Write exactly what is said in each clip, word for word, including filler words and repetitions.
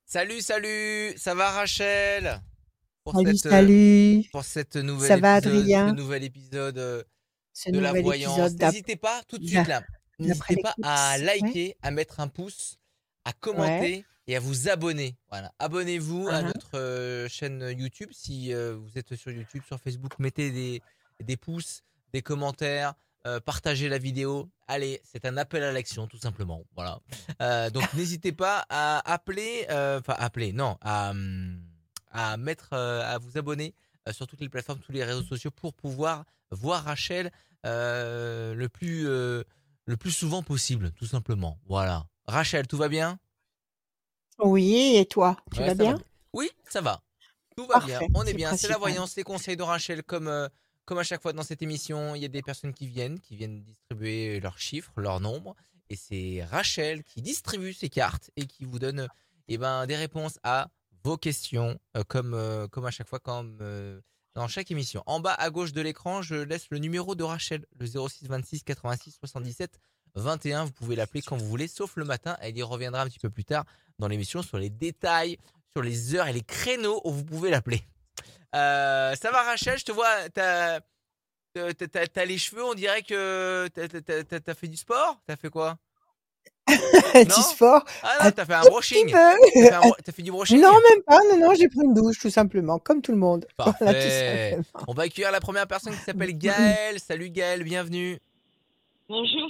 Salut, salut, ça va Rachel? Pour Salut, cette, euh, salut. pour cette nouvel Ça va, épisode, ce Adrien? nouvel épisode euh, Ce de la nouvel voyance. épisode d'ap- N'hésitez pas tout de suite d'a- là. d'après N'hésitez pas à l'éclipse. Ouais. liker, à mettre un pouce, à Ouais. commenter et à vous abonner. Voilà, abonnez-vous à Uhum. notre euh, chaîne YouTube si euh, vous êtes sur YouTube, sur Facebook. Mettez des, des pouces, des commentaires, euh, partagez la vidéo. Allez, c'est un appel à l'action tout simplement. Voilà. Euh, donc n'hésitez pas à appeler, euh, enfin appeler, non, à, hum, à mettre, euh, à vous abonner euh, sur toutes les plateformes, tous les réseaux sociaux pour pouvoir voir Rachel euh, le plus euh, le plus souvent possible, tout simplement. Voilà. Rachel, tout va bien? Oui, et toi, tu Ouais, vas ça va bien? bien. Oui, ça va. Tout va bien. Parfait, On est c'est bien. C'est la principal. voyance, les conseils de Rachel, comme euh, comme à chaque fois dans cette émission, il y a des personnes qui viennent, qui viennent distribuer leurs chiffres, leurs nombres, et c'est Rachel qui distribue ces cartes et qui vous donne eh ben des réponses à vos questions, euh, comme euh, comme à chaque fois, comme euh, dans chaque émission. En bas à gauche de l'écran, je laisse le numéro de Rachel, le zéro six vingt-six quatre-vingt-six soixante-dix-sept vingt et un. Vous pouvez l'appeler quand vous voulez, sauf le matin. Elle y reviendra un petit peu plus tard dans l'émission sur les détails, sur les heures et les créneaux où vous pouvez l'appeler. Euh, ça va Rachel, je te vois, t'as, t'as, t'as- t'as les cheveux, on dirait que t'as, t'as- t'as- t'as fait du sport. T'as fait quoi? Du Non? sport? Ah Un non, t'as fait un tout petit brushing. T'as peu. fait un, Un- bro- t'as fait du Non, brushing? même pas. Non, non, j'ai pris une douche, tout simplement, comme tout le monde. Voilà, tout Parfait. simplement. On va accueillir la première personne qui s'appelle Gaëlle. Salut Gaëlle, bienvenue. Bonjour,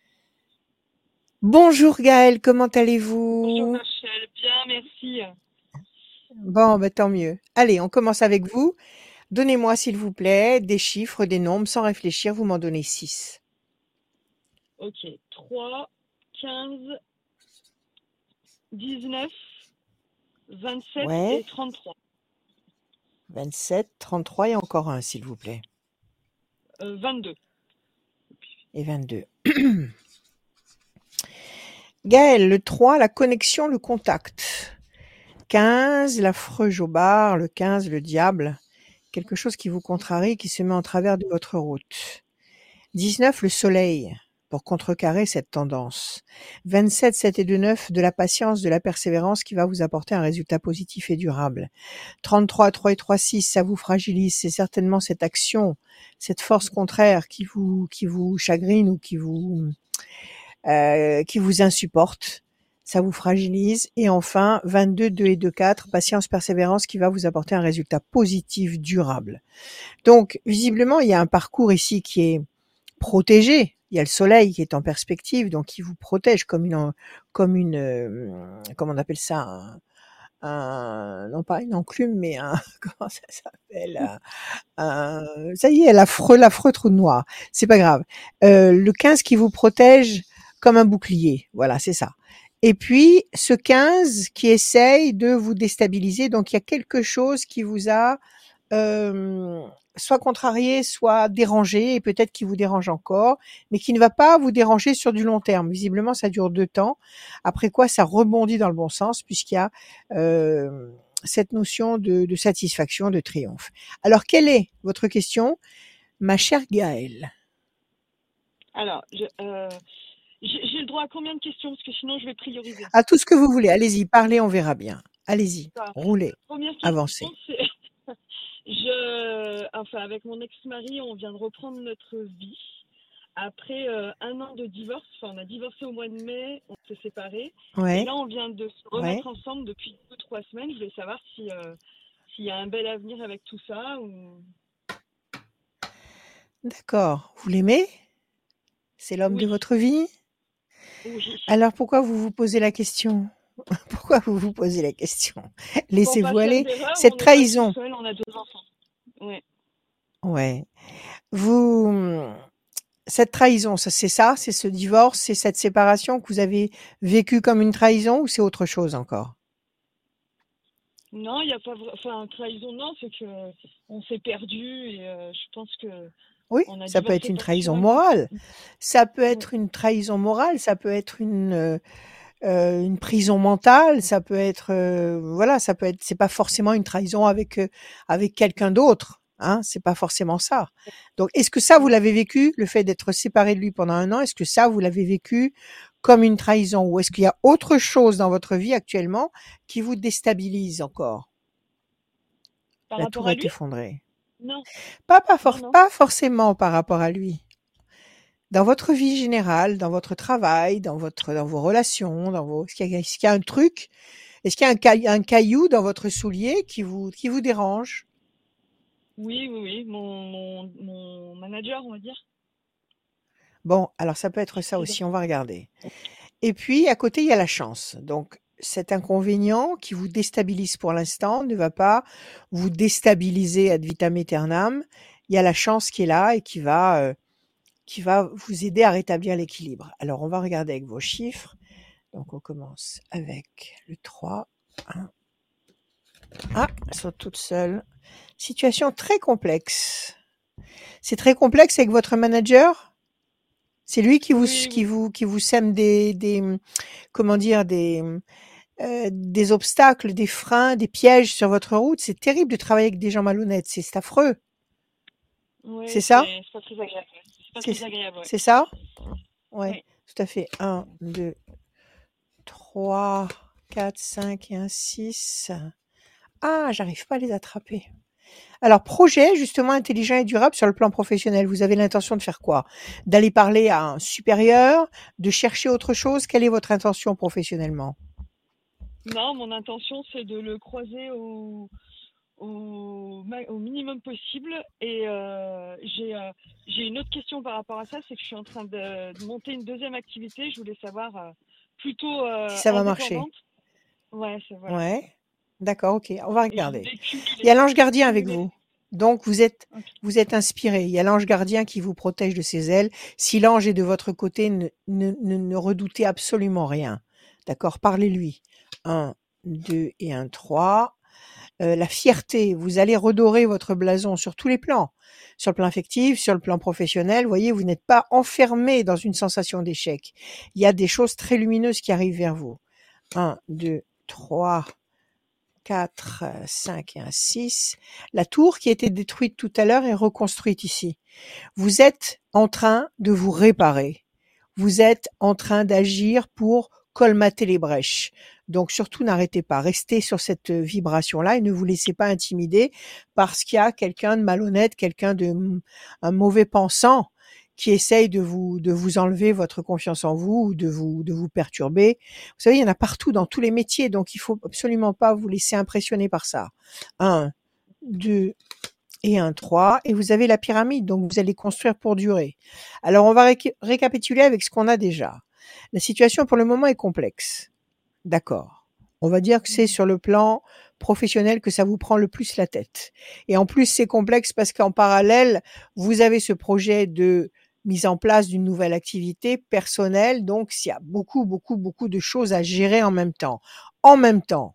Bonjour Gaëlle, comment bonjour allez-vous? Rachel, bien, merci. Bon, bah, tant mieux. Allez, on commence avec vous. Donnez-moi, s'il vous plaît, des chiffres, des nombres, sans réfléchir, vous m'en donnez six. Ok, trois, quinze, dix-neuf, vingt-sept Ouais, et trente-trois. vingt-sept, trente-trois et encore un, s'il vous plaît. Euh, vingt-deux. Et vingt-deux. Gaël, le trois, la connexion, le contact. quinze, l'affreux jobard, le quinze, le diable. Quelque chose qui vous contrarie, qui se met en travers de votre route. dix-neuf, le soleil, pour contrecarrer cette tendance. vingt-sept, sept et deux, neuf, de la patience, de la persévérance qui va vous apporter un résultat positif et durable. trente-trois, trois et trois, six, ça vous fragilise. C'est certainement cette action, cette force contraire qui vous, qui vous chagrine ou qui vous, euh, qui vous insupporte. Ça vous fragilise. Et enfin, vingt-deux, deux et deux, quatre, patience, persévérance qui va vous apporter un résultat positif, durable. Donc, visiblement, il y a un parcours ici qui est protégé. Il y a le soleil qui est en perspective, donc qui vous protège comme une, comme une, euh, comment on appelle ça, un, un- non pas une enclume, mais un, comment ça s'appelle, un, un- ça y est, l'affreux, l'affreux trou noir. C'est pas grave. Euh, le quinze qui vous protège comme un bouclier. Voilà, c'est ça. Et puis, ce quinze qui essaye de vous déstabiliser. Donc, il y a quelque chose qui vous a, euh, soit contrarié, soit dérangé, et peut-être qui vous dérange encore, mais qui ne va pas vous déranger sur du long terme. Visiblement, ça dure deux temps. Après quoi, ça rebondit dans le bon sens, puisqu'il y a euh, cette notion de, de satisfaction, de triomphe. Alors, quelle est votre question, ma chère Gaëlle? Alors, je, euh, j'ai j'ai le droit à combien de questions? Parce que sinon, je vais prioriser. À tout ce que vous voulez. Allez-y, parlez, on verra bien. Allez-y, Enfin, roulez, première question, avancez. c'est... je, enfin, avec mon ex-mari, on vient de reprendre notre vie. Après euh, un an de divorce, enfin, on a divorcé au mois de mai, on s'est séparés. Et Ouais, là, on vient de se ouais. remettre ensemble depuis deux ou trois semaines. Je voulais savoir si, euh, s'il y a un bel avenir avec tout ça ou... D'accord. Vous l'aimez? C'est l'homme de Oui, votre vie? oui. Alors pourquoi vous vous posez la question? Pourquoi vous vous posez la question? Pour pas Laissez-vous faire aller. d'erreur, Cette on n'est pas tout trahison, seul, on a deux enfants. Ouais. ouais. Vous, hum, cette trahison, ça, c'est ça, c'est ce divorce, c'est cette séparation que vous avez vécue comme une trahison ou c'est autre chose encore? Non, il n'y a pas... vra- Enfin, trahison, non, c'est que on s'est perdu et euh, je pense que Oui, on a ça peut être divorcé une par trahison choix. morale. Ça peut Oui. être une trahison morale, ça peut être une euh, euh, une prison mentale, ça peut être euh, voilà, ça peut être c'est pas forcément une trahison avec euh, avec quelqu'un d'autre, hein, c'est pas forcément ça. Donc est-ce que ça vous Mm. l'avez vécu, le fait d'être séparé de lui pendant un an, est-ce que ça vous l'avez vécu comme une trahison, ou est-ce qu'il y a autre chose dans votre vie actuellement qui vous déstabilise encore? Par La rapport tour à est lui? effondrée. Non, Pas, pas, non, for- non. pas forcément par rapport à lui. Dans votre vie générale, dans votre travail, dans votre, dans vos relations, dans vos, est-ce qu'il y a, est-ce qu'il y a un truc, est-ce qu'il y a un, caille- un caillou dans votre soulier qui vous, qui vous dérange? Oui, oui, oui. Mon, mon, mon manager, on va dire. Bon, alors ça peut être ça aussi, on va regarder. Et puis, à côté, il y a la chance. Donc, cet inconvénient qui vous déstabilise pour l'instant ne va pas vous déstabiliser ad vitam aeternam. Il y a la chance qui est là et qui va, euh, qui va vous aider à rétablir l'équilibre. Alors, on va regarder avec vos chiffres. Donc, on commence avec le trois. un. Ah, elles sont toutes seules. Situation très complexe. C'est très complexe avec votre manager? C'est lui qui vous, Oui, qui oui. vous, qui vous sème des, des, comment dire, des, euh, des obstacles, des freins, des pièges sur votre route. C'est terrible de travailler avec des gens malhonnêtes. C'est c'est affreux. C'est Oui, ça? c'est c'est pas très agréable. C'est pas C'est très agréable, ouais. c'est ça? Ouais, Oui. tout à fait. Un, deux, trois, quatre, cinq et un six. Ah, j'arrive pas à les attraper. Alors, projet justement intelligent et durable sur le plan professionnel. Vous avez l'intention de faire quoi? D'aller parler à un supérieur? De chercher autre chose? Quelle est votre intention professionnellement? Non, mon intention, c'est de le croiser au, au, ma- au minimum possible. Et euh, j'ai euh, j'ai une autre question par rapport à ça, c'est que je suis en train de, de monter une deuxième activité. Je voulais savoir euh, plutôt Si euh, ça va marcher. indépendante. Ouais, c'est voilà. Ouais. D'accord, ok. On va Et je regarder. voulais Il y a cumuler, l'ange gardien avec cumuler. vous. Donc, vous êtes, Ok. vous êtes inspiré. Il y a l'ange gardien qui vous protège de ses ailes. Si l'ange est de votre côté, ne, ne, ne, ne redoutez absolument rien. D'accord? Parlez-lui. Un, deux et un, trois. Euh, la fierté, vous allez redorer votre blason sur tous les plans. Sur le plan affectif, sur le plan professionnel. Vous voyez, vous n'êtes pas enfermé dans une sensation d'échec. Il y a des choses très lumineuses qui arrivent vers vous. Un, deux, trois, quatre, cinq et un six. La tour qui a été détruite tout à l'heure est reconstruite ici. Vous êtes en train de vous réparer. Vous êtes en train d'agir pour colmater les brèches. Donc surtout n'arrêtez pas, restez sur cette vibration-là et ne vous laissez pas intimider parce qu'il y a quelqu'un de malhonnête, quelqu'un de un mauvais pensant qui essaye de vous de vous enlever votre confiance en vous ou de vous de vous perturber. Vous savez, il y en a partout dans tous les métiers, donc il faut absolument pas vous laisser impressionner par ça. Un, deux et un, trois, et vous avez la pyramide, donc vous allez construire pour durer. Alors on va ré- récapituler avec ce qu'on a déjà. La situation pour le moment est complexe. D'accord. On va dire que c'est Mhm. sur le plan professionnel que ça vous prend le plus la tête. Et en plus, c'est complexe parce qu'en parallèle, vous avez ce projet de mise en place d'une nouvelle activité personnelle. Donc, il y a beaucoup, beaucoup, beaucoup de choses à gérer en même temps. En même temps,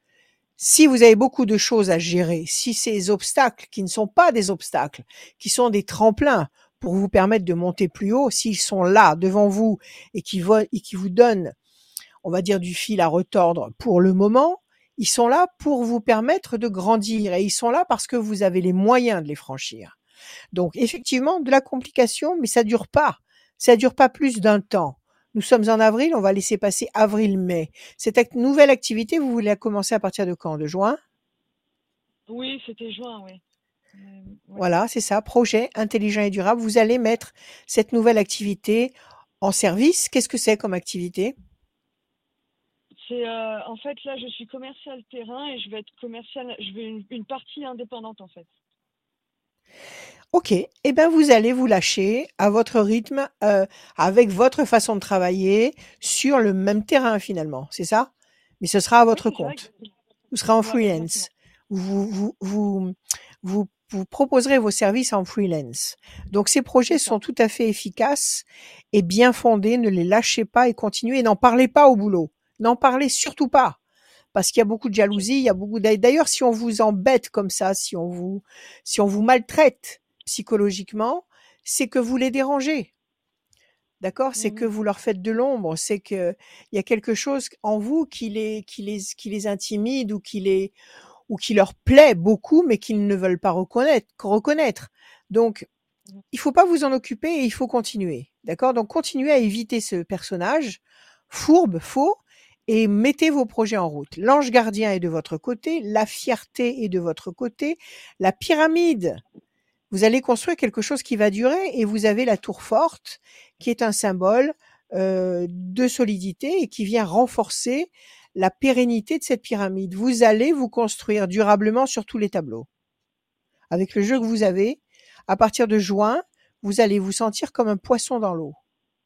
si vous avez beaucoup de choses à gérer, si ces obstacles qui ne sont pas des obstacles, qui sont des tremplins pour vous permettre de monter plus haut, s'ils sont là devant vous et qui, vo- et qui vous donnent, on va dire, du fil à retordre pour le moment, ils sont là pour vous permettre de grandir et ils sont là parce que vous avez les moyens de les franchir. Donc, effectivement, de la complication, mais ça dure pas. Ça dure pas plus d'un temps. Nous sommes en avril, on va laisser passer avril-mai. Cette act- nouvelle activité, vous voulez la commencer à partir de quand? De juin? Oui, c'était juin, oui. Euh, ouais. Voilà, c'est ça. Projet intelligent et durable. Vous allez mettre cette nouvelle activité en service. Qu'est-ce que c'est comme activité? C'est euh, en fait là, je suis commercial terrain et je vais être commercial. Je vais une, une partie indépendante en fait. Ok, eh ben vous allez vous lâcher à votre rythme, euh, avec votre façon de travailler sur le même terrain finalement, c'est ça? Mais ce sera à Oui, votre c'est ça, compte. exactement. Vous serez en Ouais, exactement. freelance. Vous, vous, vous, vous, vous proposerez vos services en freelance. Donc ces projets C'est ça. sont tout à fait efficaces et bien fondés. Ne les lâchez pas et continuez. Et n'en parlez pas au boulot. N'en parlez surtout pas. Parce qu'il y a beaucoup de Ok. jalousie, il y a beaucoup d'a- d'ailleurs, si on vous embête comme ça, si on vous, si on vous maltraite psychologiquement, c'est que vous les dérangez. D'accord? C'est que Mhm. vous leur faites de l'ombre. C'est que il y a quelque chose en vous qui les, qui les, qui les intimide ou qui les, ou qui leur plaît beaucoup, mais qu'ils ne veulent pas reconnaître. reconnaître. Donc, Mhm. il faut pas vous en occuper et il faut continuer. D'accord? Donc, continuez à éviter ce personnage fourbe, faux, et mettez vos projets en route. L'ange gardien est de votre côté, la fierté est de votre côté, la pyramide. Vous allez construire quelque chose qui va durer et vous avez la tour forte qui est un symbole euh, de solidité et qui vient renforcer la pérennité de cette pyramide. Vous allez vous construire durablement sur tous les tableaux. Avec le jeu que vous avez, à partir de juin, vous allez vous sentir comme un poisson dans l'eau.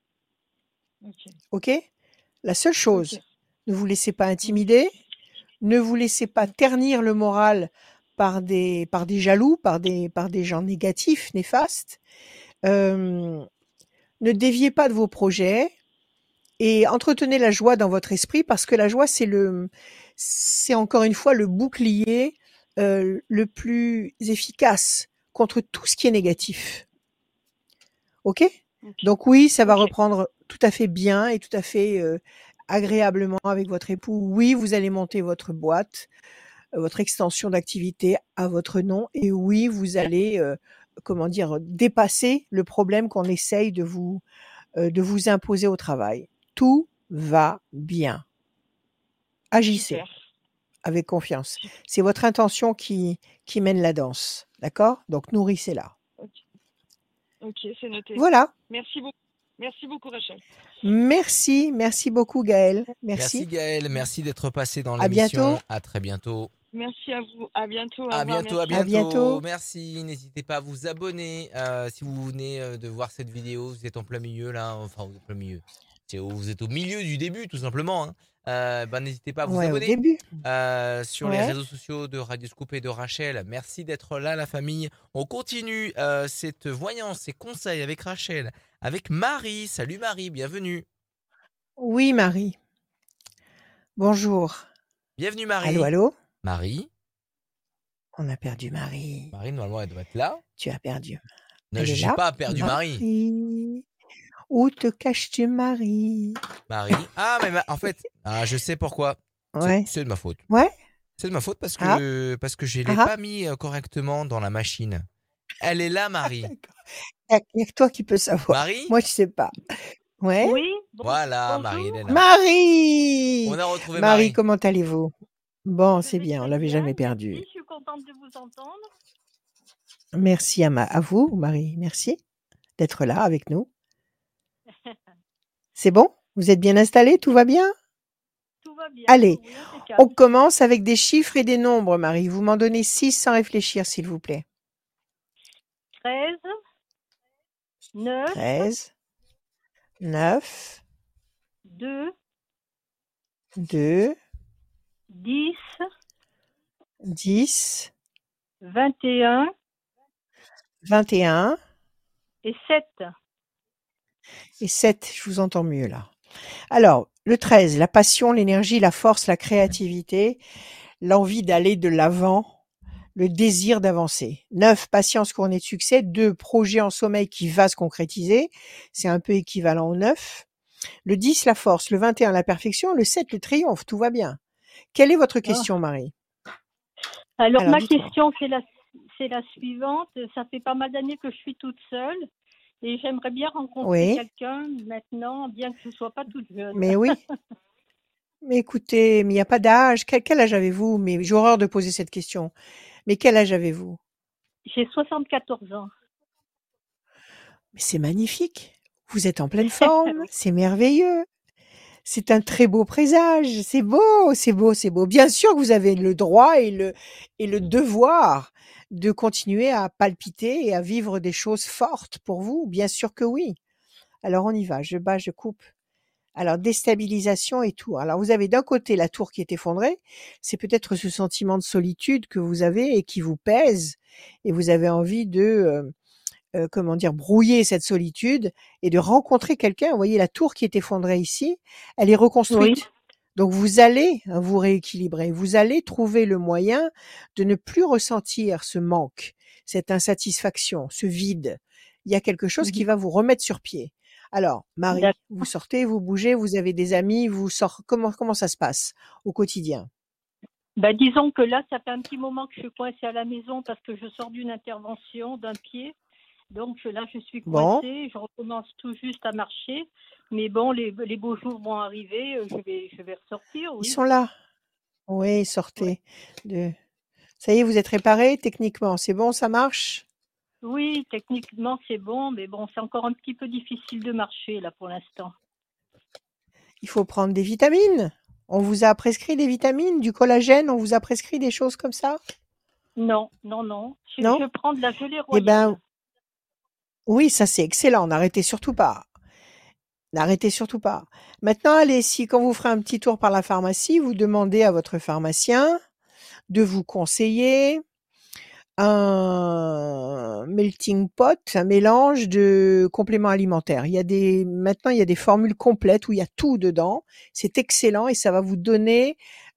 Ok. OK? La seule chose, Ok. ne vous laissez pas intimider, ne vous laissez pas ternir le moral par des, par des jaloux, par des, par des gens négatifs, néfastes. Euh, ne déviez pas de vos projets et entretenez la joie dans votre esprit parce que la joie, c'est le, c'est encore une fois le bouclier euh, le plus efficace contre tout ce qui est négatif. OK? Ok. Donc oui, ça va Ok. reprendre tout à fait bien et tout à fait euh, agréablement avec votre époux. Oui, vous allez monter votre boîte, euh, votre extension d'activité à votre nom. Et oui, vous allez, euh, comment dire, dépasser le problème qu'on essaye de vous, euh, de vous imposer au travail. Tout va bien. Agissez Super. avec confiance. Super. C'est votre intention qui, qui mène la danse. D'accord? Donc nourrissez-la. Ok. Ok, c'est noté. Voilà. Merci beaucoup. Merci beaucoup, Rachel. Merci. Merci beaucoup, Gaëlle. Merci Merci. Gaël, merci d'être passé dans À bientôt. l'émission. À très bientôt. Merci à vous. À bientôt. Au À revoir. bientôt, à Merci. À bientôt. bientôt. Merci. N'hésitez pas à vous abonner. Euh, si vous venez euh, de voir cette vidéo, vous êtes en plein milieu là. Enfin, vous êtes en plein milieu. C'est au- Vous êtes au milieu du début, tout simplement. Hein. Euh, ben, n'hésitez pas à vous Ouais, au abonner début. euh, sur les Ouais. réseaux sociaux de Radioscoop et de Rachel. Merci d'être là, la famille. On continue euh, cette voyance, ces conseils avec Rachel, avec Marie. Salut Marie, bienvenue. Oui, Marie. Bonjour. Bienvenue Marie. Allô, allô? Marie. On a perdu Marie. Marie, normalement, elle doit être là. Tu as perdu. Non, Elle est j'ai là. pas perdu Marie. Marie. Où te caches-tu, Marie? Marie. Ah, mais ma- en fait, ah, je sais pourquoi. C'est Ouais. c'est de ma faute. Ouais? C'est de ma faute parce Ah? que parce que je l'ai Ah? pas mis euh, correctement dans la machine. Elle est là, Marie. D'accord. Il y a que toi qui peux savoir. Marie. Moi, je sais pas. Ouais? Oui. Bon, Voilà, Marie, bonjour. elle est là. Marie! On a retrouvé Marie, Marie. comment allez-vous? Bon, Je c'est vais bien, on très l'avait bien. jamais perdu. Merci. Je suis contente de vous entendre. Merci à, ma, à vous, Marie. Merci d'être là avec nous. C'est bon? Vous êtes bien installés? Tout va bien? Tout va bien. Allez, Oui, on impeccable. commence avec des chiffres et des nombres, Marie. Vous m'en donnez six sans réfléchir, s'il vous plaît. treize, neuf, treize, neuf, deux, deux, dix, dix, vingt et un vingt et un et sept. et sept. Je vous entends mieux là. Alors, le treize, la passion, l'énergie, la force, la créativité, l'envie d'aller de l'avant, le désir d'avancer. neuf, patience couronnée de succès. deux, projet en sommeil qui va se concrétiser. C'est un peu équivalent au neuf. Le dix, la force. Le vingt et un, la perfection. Le sept, le triomphe. Tout va bien. Quelle est votre question, Marie? Alors, Alors, ma dites-moi. question, c'est la, c'est la suivante. Ça fait pas mal d'années que je suis toute seule et j'aimerais bien rencontrer Oui, quelqu'un maintenant, bien que je ne sois pas toute jeune. mais oui. Mais écoutez, mais il n'y a pas d'âge. Quel, quel âge avez-vous? Mais j'ai horreur de poser cette question. Mais quel âge avez-vous? J'ai soixante-quatorze ans. Mais c'est magnifique. Vous êtes en pleine forme. C'est merveilleux. C'est un très beau présage. C'est beau, c'est beau, c'est beau. Bien sûr que vous avez le droit et le, et le devoir de continuer à palpiter et à vivre des choses fortes pour vous. Bien sûr que oui. Alors on y va. Je bats, je coupe. Alors déstabilisation et tout. Alors vous avez d'un côté la tour qui est effondrée. C'est peut-être ce sentiment de solitude que vous avez et qui vous pèse. Et vous avez envie de... euh, euh, comment dire, brouiller cette solitude et de rencontrer quelqu'un. Vous voyez la tour qui est effondrée ici, elle est reconstruite. Oui. Donc vous allez hein, vous rééquilibrer, vous allez trouver le moyen de ne plus ressentir ce manque, cette insatisfaction, ce vide. Il y a quelque chose qui va vous remettre sur pied. Alors, Marie, D'accord. vous sortez, vous bougez, vous avez des amis, vous sortez. Comment comment ça se passe au quotidien? Ben, disons que là, ça fait un petit moment que je suis coincée à la maison parce que je sors d'une intervention d'un pied. Donc je- là, je suis Bon, coincée, je recommence tout juste à marcher. Mais bon, les, les beaux jours vont arriver, euh, je vais, je vais ressortir, ils oui. sont là. Oui, Ouais. sortez. De... Ça y est, vous êtes réparé techniquement. C'est bon, ça marche? Oui, techniquement, c'est bon, mais bon, c'est encore un petit peu difficile de marcher, là, pour l'instant. Il faut prendre des vitamines. On vous a prescrit des vitamines, du collagène, on vous a prescrit des choses comme ça? Non, non, non. Je, Non? je prends de la gelée Eh ben, royale. oui, ça c'est excellent. N'arrêtez surtout pas. N'arrêtez surtout pas. Maintenant, allez, si quand vous ferez un petit tour par la pharmacie, vous demandez à votre pharmacien de vous conseiller un melting pot, un mélange de compléments alimentaires. Il y a des, maintenant, il y a des formules complètes où il y a tout dedans. C'est excellent et ça va vous donner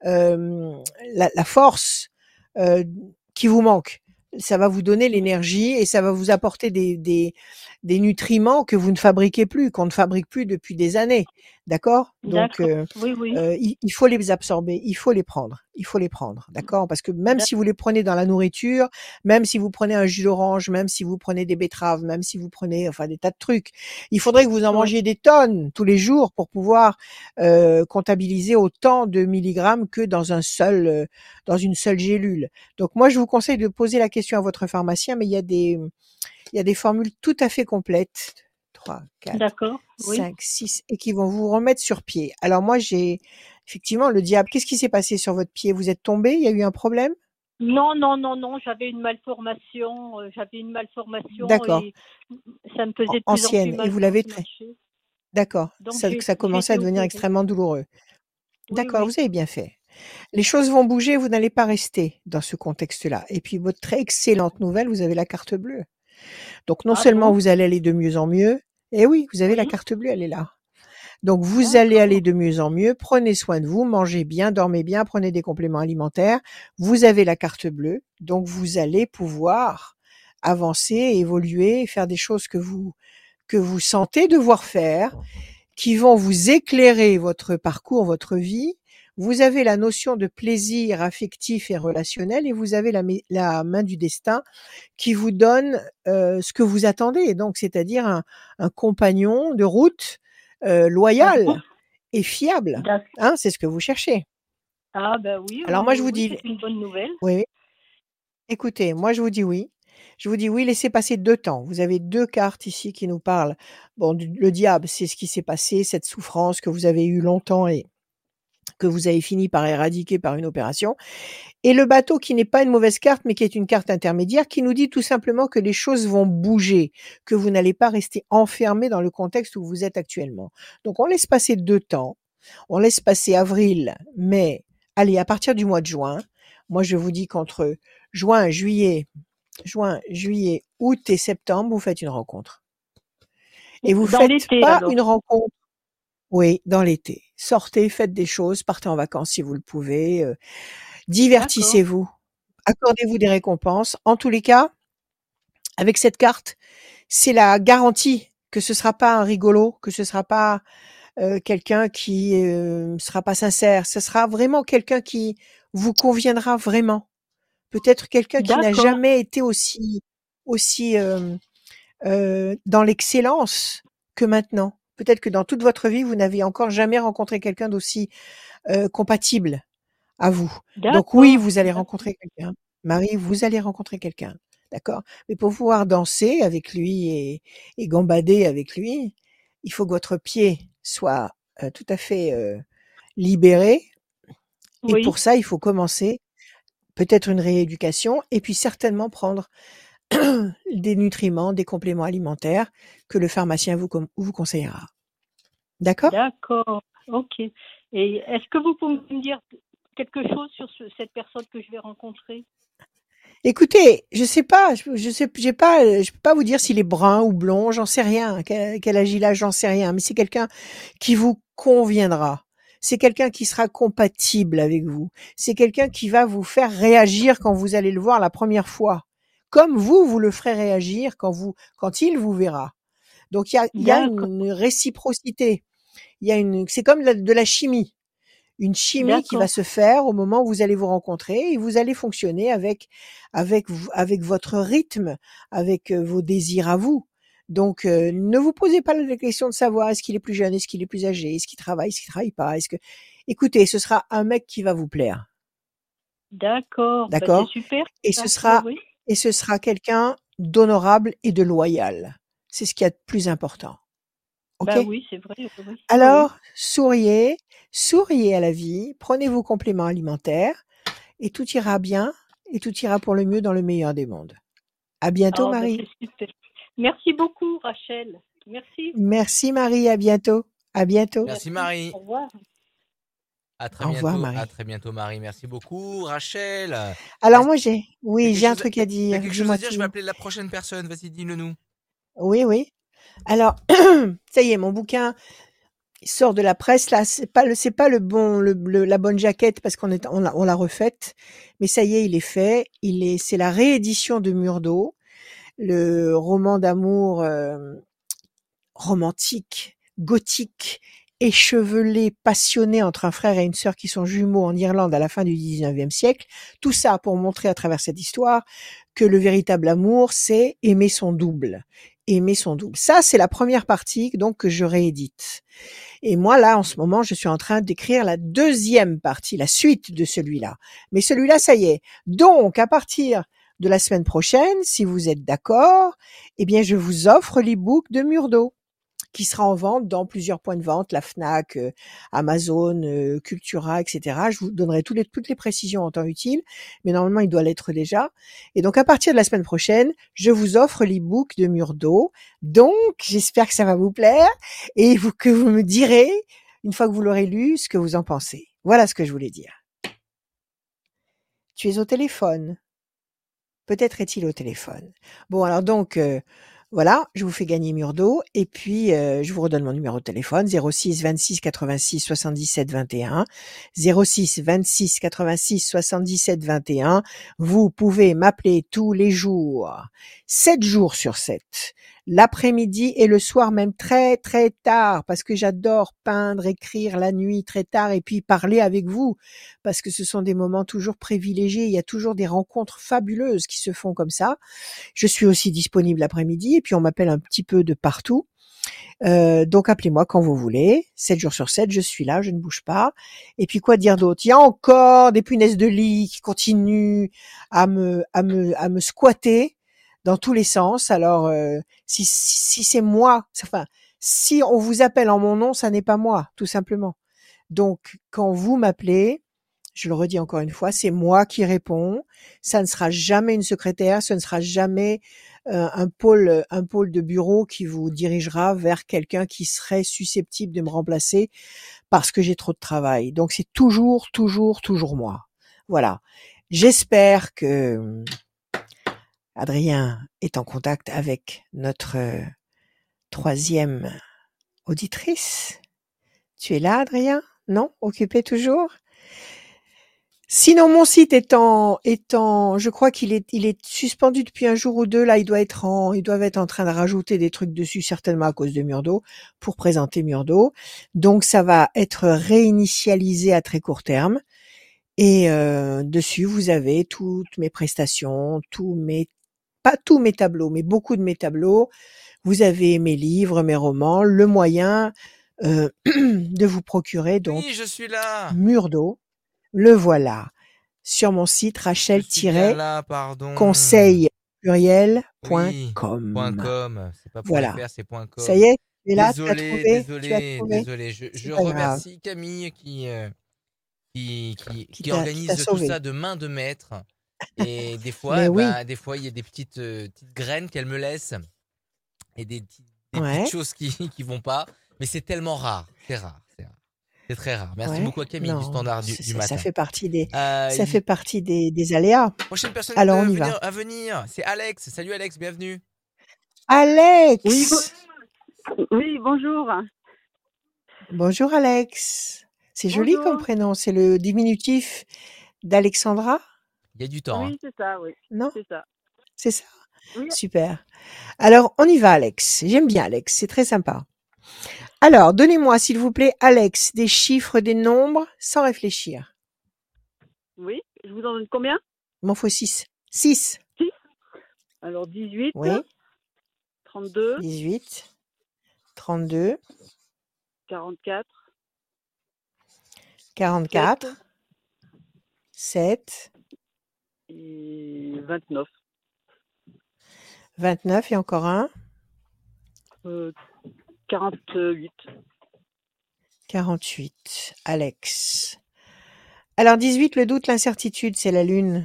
euh, la, la force euh, qui vous manque. Ça va vous donner l'énergie et ça va vous apporter des, des, des nutriments que vous ne fabriquez plus, qu'on ne fabrique plus depuis des années. D'accord? Donc, D'accord. euh, Oui, oui. euh, il, il faut les absorber, il faut les prendre, il faut les prendre. D'accord? Parce que même D'ac- si vous les prenez dans la nourriture, même si vous prenez un jus d'orange, même si vous prenez des betteraves, même si vous prenez enfin des tas de trucs, il faudrait que vous en Oui. mangiez des tonnes tous les jours pour pouvoir euh, comptabiliser autant de milligrammes que dans un seul, euh, dans une seule gélule. Donc moi, je vous conseille de poser la question à votre pharmacien, mais il y a des, il y a des formules tout à fait complètes. trois, quatre, D'accord. Oui. cinq, six, et qui vont vous remettre sur pied. Alors moi, j'ai effectivement le diable. Qu'est-ce qui s'est passé sur votre pied? Vous êtes tombé? Il y a eu un problème? Non, non, non, non, j'avais une malformation, euh, j'avais une malformation D'accord. et ça me faisait de plus en plus Ancienne. Et mal vous quand l'avait je très. marchais. D'accord. Donc Ça, j'ai ça j'ai commençait été à devenir opérée. extrêmement douloureux. Oui, D'accord, oui. vous avez bien fait. Les choses vont bouger, vous n'allez pas rester dans ce contexte-là. Et puis, votre très excellente nouvelle, vous avez la carte bleue. Donc, non Ah seulement bon? vous allez aller de mieux en mieux, et oui, vous avez la Oui. carte bleue, elle est là. Donc, vous allez D'accord. aller de mieux en mieux, prenez soin de vous, mangez bien, dormez bien, prenez des compléments alimentaires. Vous avez la carte bleue, donc vous allez pouvoir avancer, évoluer, faire des choses que vous, que vous sentez devoir faire, qui vont vous éclairer votre parcours, votre vie. Vous avez la notion de plaisir affectif et relationnel et vous avez la, la main du destin qui vous donne euh, ce que vous attendez, donc c'est-à-dire un, un compagnon de route euh, Ah bon? loyal et fiable. D'ac- Hein, c'est ce que vous cherchez. Ah ben oui, Alors oui, moi oui, je vous oui, dis, c'est une bonne nouvelle. oui, oui, écoutez, moi je vous dis oui. Je vous dis oui, laissez passer deux temps. Vous avez deux cartes ici qui nous parlent. Bon, du- le diable, c'est ce qui s'est passé, cette souffrance que vous avez eue longtemps et que vous avez fini par éradiquer par une opération. Et le bateau qui n'est pas une mauvaise carte, mais qui est une carte intermédiaire, qui nous dit tout simplement que les choses vont bouger, que vous n'allez pas rester enfermé dans le contexte où vous êtes actuellement. Donc on laisse passer deux temps. On laisse passer avril, mai, allez, à partir du mois de juin. Moi, je vous dis qu'entre juin, juillet, juin, juillet, août et septembre, vous faites une rencontre. Et vous Dans faites l'été pas alors. une rencontre, oui, dans l'été. Sortez, faites des choses, partez en vacances si vous le pouvez, euh, D'accord. divertissez-vous, accordez-vous des récompenses. En tous les cas, avec cette carte, c'est la garantie que ce sera pas un rigolo, que ce sera pas euh, quelqu'un qui euh, sera pas sincère. Ce sera vraiment quelqu'un qui vous conviendra vraiment. Peut-être quelqu'un qui n'a D'accord. jamais été aussi aussi euh, euh, dans l'excellence que maintenant. Peut-être que dans toute votre vie, vous n'avez encore jamais rencontré quelqu'un d'aussi euh, compatible à vous. Donc oui, D'accord. vous allez D'accord. rencontrer quelqu'un. Marie, vous allez rencontrer quelqu'un. D'accord? Mais pour pouvoir danser avec lui et, et gambader avec lui, il faut que votre pied soit euh, tout à fait euh, libéré. Et Oui. pour ça, il faut commencer peut-être une rééducation et puis certainement prendre des nutriments, des compléments alimentaires que le pharmacien vous, com- vous conseillera. D'accord? D'accord. Ok. Et est-ce que vous pouvez me dire quelque chose sur ce- cette personne que je vais rencontrer? Écoutez, je sais pas, je, je sais, j'ai pas, euh, je peux pas vous dire s'il est brun ou blond, j'en sais rien. Quel, quel âge il a, j'en sais rien. Mais c'est quelqu'un qui vous conviendra. C'est quelqu'un qui sera compatible avec vous. C'est quelqu'un qui va vous faire réagir quand vous allez le voir la première fois, comme vous, vous le ferez réagir quand vous, quand il vous verra. Donc il y a, il y a D'accord. une, une réciprocité. Il y a une, c'est comme la- de la chimie. une chimie qui va D'accord. se faire au moment où vous allez vous rencontrer et vous allez fonctionner avec avec v avec votre rythme, avec, heu, vos désirs à vous. Donc heu, ne vous posez pas la question de savoir est-ce qu'il est plus jeune, est-ce qu'il est plus âgé, est-ce qu'il travaille, est-ce qu'il travaille pas, est-ce que écoutez, ce sera un mec qui va vous plaire. D'accord, bah, c'est D'accord? super Et ça. ce Oui, sera oui. et ce sera quelqu'un d'honorable et de loyal. C'est ce qu'il y a de plus important. OK? Bah, oui, c'est vrai, oui, oui. Oui, oui. Alors, souriez, souriez à la vie, prenez vos compléments alimentaires et tout ira bien et tout ira pour le mieux dans le meilleur des mondes. À bientôt, Oh, bah, Marie. c'est super. Merci beaucoup, Rachel. Merci. Merci, Marie. À bientôt. À bientôt. Merci Merci. Marie. Au revoir. À très Au revoir, bientôt. À Marie. très bientôt Marie. Merci beaucoup. Rachel. Alors Est-ce moi, j'ai tu as oui, quelque j'ai un chose à truc tu à as tu as dire. quelque chose à Dis-moi dire? Je vais tout. appeler la prochaine personne. Vas-y, dis-le nous. Oui, oui. Alors, ça y est, mon bouquin il sort de la presse là. C'est pas le, c'est pas le bon, le, le- la bonne jaquette parce qu'on est, on l'a, on l'a refaite. Mais ça y est, il est fait. Il est, c'est la réédition de Murdo, le roman d'amour euh, romantique, gothique, échevelé, passionné entre un frère et une sœur qui sont jumeaux en Irlande à la fin du dix-neuvième siècle. Tout ça pour montrer à travers cette histoire que le véritable amour, c'est aimer son double. Aimer son double. Ça, c'est la première partie donc que je réédite. Et moi, là, en ce moment, je suis en train d'écrire la deuxième partie, la suite de celui-là. Mais celui-là, ça y est. Donc, à partir de la semaine prochaine, si vous êtes d'accord, eh bien, je vous offre l'e-book de Murdo, qui sera en vente dans plusieurs points de vente, la Fnac, euh, Amazon, euh, Cultura, et cetera. Je vous donnerai toutes les, toutes les précisions en temps utile, mais normalement, il doit l'être déjà. Et donc, à partir de la semaine prochaine, je vous offre l'e-book de Murdo. Donc, j'espère que ça va vous plaire et vous, que vous me direz, une fois que vous l'aurez lu, ce que vous en pensez. Voilà ce que je voulais dire. Tu es au téléphone. Peut-être est-il au téléphone. Bon, alors donc, euh, voilà, je vous fais gagner Murdo et puis euh, je vous redonne mon numéro de téléphone zéro six vingt-six quatre-vingt-six soixante-dix-sept vingt et un zéro six vingt-six quatre-vingt-six soixante-dix-sept vingt et un. Vous pouvez m'appeler tous les jours, sept jours sur sept, l'après-midi et le soir même très très tard parce que j'adore peindre, écrire la nuit très tard et puis parler avec vous parce que ce sont des moments toujours privilégiés, il y a toujours des rencontres fabuleuses qui se font comme ça. Je suis aussi disponible l'après-midi et puis on m'appelle un petit peu de partout. Euh, donc appelez-moi quand vous voulez. sept jours sur sept, je suis là, je ne bouge pas. Et puis quoi dire d'autre? Il y a encore des punaises de lit qui continuent à me à me à me squatter dans tous les sens. Alors euh, si si, si c'est moi, enfin si on vous appelle en mon nom, ça n'est pas moi, tout simplement. Donc quand vous m'appelez, je le redis encore une fois, c'est moi qui réponds. Ça ne sera jamais une secrétaire, ce ne sera jamais euh, un pôle, un pôle de bureau qui vous dirigera vers quelqu'un qui serait susceptible de me remplacer parce que j'ai trop de travail. Donc c'est toujours, toujours, toujours moi. Voilà. J'espère que Adrien est en contact avec notre euh, troisième auditrice. Tu es là, Adrien? Non? Occupé toujours? Sinon, mon site étant, étant, je crois qu'il est, il est suspendu depuis un jour ou deux. Là, il doit être en, ils doivent être en train de rajouter des trucs dessus, certainement à cause de Murdo, pour présenter Murdo. Donc, ça va être réinitialisé à très court terme. Et euh, dessus, vous avez toutes mes prestations, tous mes, pas tous mes tableaux, mais beaucoup de mes tableaux. Vous avez mes livres, mes romans, le moyen euh, de vous procurer donc Oui, je suis là. Murdo. Le voilà, sur mon site Je suis bien là, rachel-conseil pardon. pluriel point Oui. com. .com, c'est pas Voilà. .fr, c'est Ça .com. y est, tu es là, tu as Désolé, trouvé, tu as désolé, trouvé. désolé. Je, je C'est pas grave. remercie Camille qui, euh, qui, qui, Qui qui t'a, qui t'a organise tout sauvé. ça de main de maître. Et des fois, Mais eh oui. ben, des fois, il y a des petites, euh, petites graines qu'elle me laisse et des, petits- des Ouais. petites choses qui, qui vont pas. Mais c'est tellement rare, c'est rare, c'est rare. C'est très rare. Merci Ouais. beaucoup à Camille du Non, standard du, c'est- du ça, ça matin. fait partie des, Euh, ça il- fait partie des, des aléas. Prochaine personne Alors, de on y venir, va. à venir, c'est Alex. Salut Alex, bienvenue. Alex! Oui, bo- oui, bonjour. Bonjour Alex. C'est joli comme Bonjour. prénom, c'est le diminutif d'Alexandra? Il y a du temps. Hein. Oui, c'est ça, oui. Non? C'est ça. C'est ça? Oui. Super. Alors, on y va, Alex. J'aime bien Alex, c'est très sympa. Alors, donnez-moi, s'il vous plaît, Alex, des chiffres, des nombres, sans réfléchir. Oui, je vous en donne combien? Il m'en faut six. six. six. Alors dix-huit, Oui. trente-deux, dix-huit, trente-deux, quarante-quatre, quarante-quatre, sept, et vingt-neuf. vingt-neuf et encore un. Euh, quarante-huit. quarante-huit. Alex. Alors dix-huit, le doute, l'incertitude, c'est la lune.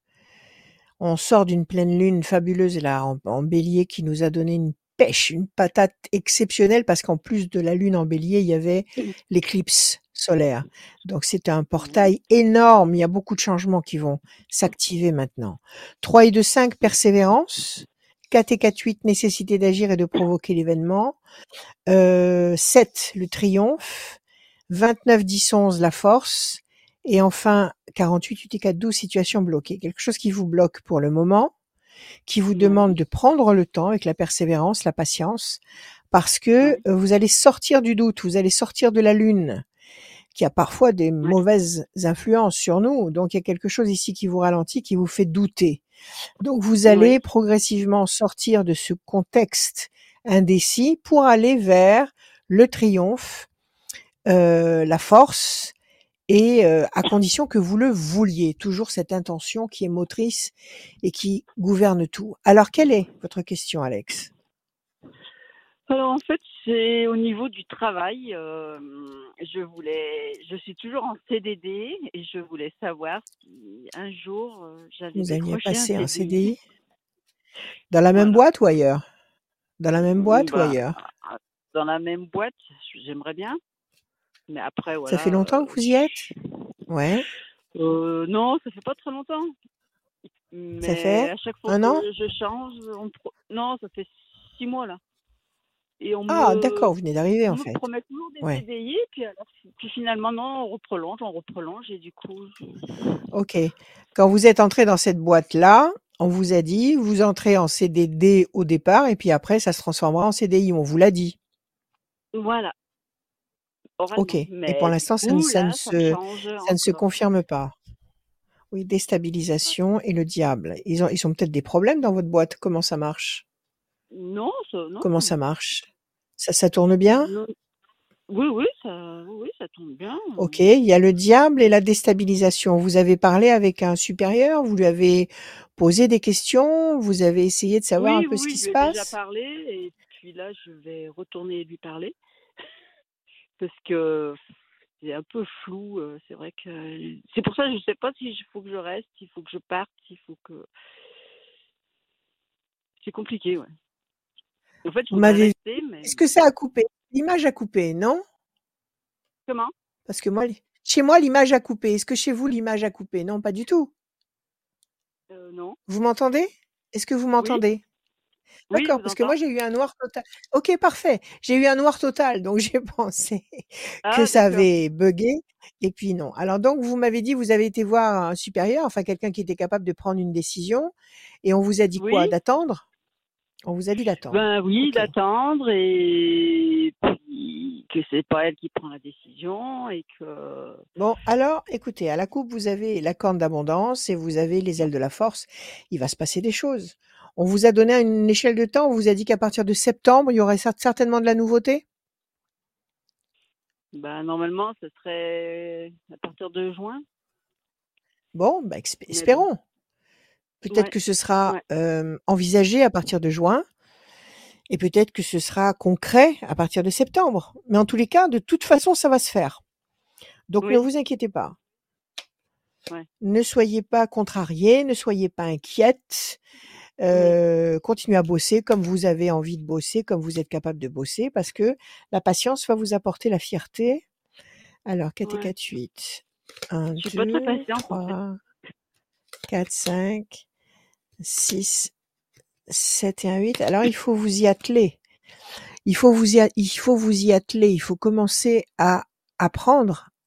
On sort d'une pleine lune fabuleuse là, en, en bélier, qui nous a donné une pêche, une patate exceptionnelle, parce qu'en plus de la lune en bélier, il y avait l'éclipse solaire. Donc c'est un portail énorme, il y a beaucoup de changements qui vont s'activer maintenant. trois et deux, cinq, persévérance. quatre et quatre, huit, nécessité d'agir et de provoquer l'événement. Euh, sept, le triomphe. vingt-neuf, dix, onze, la force. Et enfin, quarante-huit, huit et quatre, douze, situation bloquée. Quelque chose qui vous bloque pour le moment, qui vous Ouais. demande de prendre le temps avec la persévérance, la patience, parce que Ouais. euh, vous allez sortir du doute, vous allez sortir de la lune, qui a parfois des mauvaises influences sur nous. Donc il y a quelque chose ici qui vous ralentit, qui vous fait douter. Donc vous allez Ouais. progressivement sortir de ce contexte indécis pour aller vers le triomphe, euh, la force, et euh, à condition que vous le vouliez. Toujours cette intention qui est motrice et qui gouverne tout. Alors quelle est votre question, Alex? Alors en fait, c'est au niveau du travail. euh, je voulais, je suis toujours en C D D et je voulais savoir si un jour euh, j'allais Vous alliez décrocher un passer un C D I. C D I dans la même Voilà. boîte ou ailleurs? Dans la même Mm, boîte ou Bah, ailleurs? dans la même boîte, j'aimerais bien. Mais après, Ça fait voilà. longtemps euh, que vous y êtes? Ouais. euh, non, ça fait pas très longtemps. Ça Mais fait à chaque fois un an? que je change, on me pro- non, ça fait six mois là. Et on Ah, me, d'accord, vous venez d'arriver on en me fait. promet toujours des Ouais. C D I, puis, alors, puis finalement, non, on reprolonge, on reprolonge, et du coup, je- Ok. Quand vous êtes entré dans cette boîte-là, on vous a dit, vous entrez en C D D au départ et puis après, ça se transformera en C D I. On vous l'a dit. voilà, oralement. Ok. Et pour Mais du l'instant, ça ne, coup, ça ne là, ça me se, change ça ne se encore. confirme pas. Oui, déstabilisation et le diable. Ils ont, ils ont peut-être des problèmes dans votre boîte. Comment ça marche? Non, ça, non. Comment ça marche? Ça, ça tourne bien? Non. Oui, oui, ça, oui, oui, ça tombe bien. Ok. Il y a le diable et la déstabilisation. Vous avez parlé avec un supérieur? Vous lui avez posé des questions? Vous avez essayé de savoir un Oui, peu oui, ce oui, qui je se lui ai déjà passe? parlé, et puis là, je vais retourner lui parler, parce que c'est un peu flou. euh, C'est vrai que c'est pour ça que je sais pas s'il faut que je reste, s'il faut que je parte, s'il faut que. C'est compliqué, ouais. En fait, je Vous voudrais m'avez vu. rester, mais Est-ce que ça a coupé? L'image a coupé, non? comment? Parce que moi, li- chez moi, l'image a coupé. Est-ce que chez vous, l'image a coupé? Non, pas du tout. Euh, non. Vous m'entendez? Est-ce que vous Oui, m'entendez? oui, je D'accord, vous parce que moi entends. j'ai eu un noir total. Ok, parfait. J'ai eu un noir total, donc j'ai pensé que Ah, ça d'accord. avait bugué. Et puis non. Alors donc vous m'avez dit, vous avez été voir un supérieur, enfin quelqu'un qui était capable de prendre une décision, et on vous a dit quoi? Oui, D'attendre? On vous a dit d'attendre. ben oui, Ok. d'attendre, et puis que c'est pas elle qui prend la décision, et que. Bon, alors, écoutez, à la coupe, vous avez la corne d'abondance et vous avez les ailes de la force. Il va se passer des choses. On vous a donné une échelle de temps, on vous a dit qu'à partir de septembre, il y aurait cer- certainement de la nouveauté. Ben, normalement, ce serait à partir de juin. Bon, bah, exp- Mais bon, espérons. Peut-être ouais, que ce sera ouais, euh, envisagé à partir de juin et peut-être que ce sera concret à partir de septembre. Mais en tous les cas, de toute façon, ça va se faire. Donc ne oui, vous inquiétez pas. ouais. Ne soyez pas contrariés, ne soyez pas inquiètes. Mhm. Euh, continuez à bosser comme vous avez envie de bosser, comme vous êtes capable de bosser, parce que la patience va vous apporter la fierté. Alors, quatre et Ouais. quatre, huit. un, Je suis pas très deux, patiente, en fait. trois, quatre, cinq, six, sept et un, huit. Alors, il faut vous y atteler. Il faut vous y, a- il faut vous y atteler. Il faut commencer à apprendre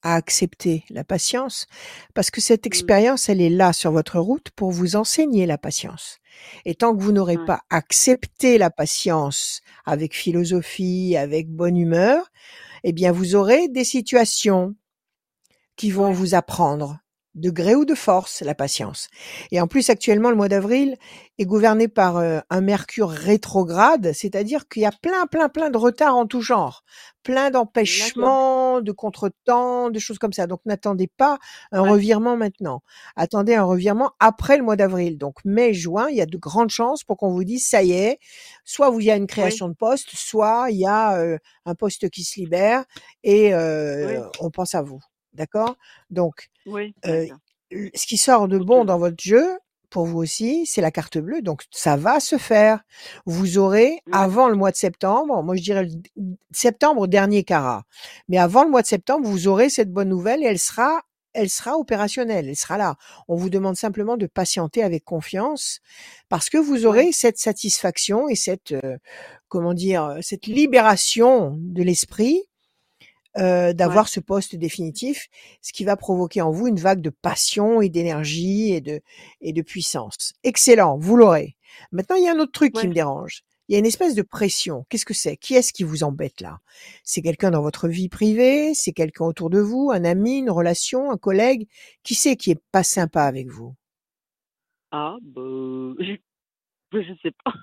à accepter la patience, parce que cette Mmh. expérience, elle est là sur votre route pour vous enseigner la patience. Et tant que vous n'aurez Ouais. pas accepté la patience avec philosophie, avec bonne humeur, eh bien, vous aurez des situations qui vont Ouais. vous apprendre, de gré ou de force, la patience. Et en plus, actuellement, le mois d'avril est gouverné par euh, un Mercure rétrograde, c'est-à-dire qu'il y a plein, plein, plein de retards en tout genre, plein D'accord. d'empêchements, de contretemps, de choses comme ça. Donc, n'attendez pas un Ouais. revirement maintenant. Attendez un revirement après le mois d'avril. Donc, mai, juin, il y a de grandes chances pour qu'on vous dise, ça y est, soit il y a une Oui. création de poste, soit il y a euh, un poste qui se libère et Oui. euh, on pense à vous. D'accord? Donc, Oui. euh, D'accord. l- ce qui sort de Ok. bon dans votre jeu, pour vous aussi, c'est la carte bleue. Donc, ça va se faire. Vous aurez, Ouais. avant le mois de septembre, moi je dirais le d- septembre, dernier carat. Mais avant le mois de septembre, vous aurez cette bonne nouvelle et elle sera, elle sera opérationnelle. Elle sera là. On vous demande simplement de patienter avec confiance parce que vous Ouais. aurez cette satisfaction et cette, euh, comment dire, cette libération de l'esprit euh, Ouais. d'avoir ce poste définitif, ce qui va provoquer en vous une vague de passion et d'énergie et de, et de puissance. Excellent, vous l'aurez. Maintenant, il y a un autre truc qui Ouais. me dérange. Il y a une espèce de pression. Qu'est-ce que c'est? Qui est-ce qui vous embête là? C'est quelqu'un dans votre vie privée? C'est quelqu'un autour de vous? Un ami, une relation, un collègue? Qui c'est qui est pas sympa avec vous? Ah, bah, je, bah, je sais pas.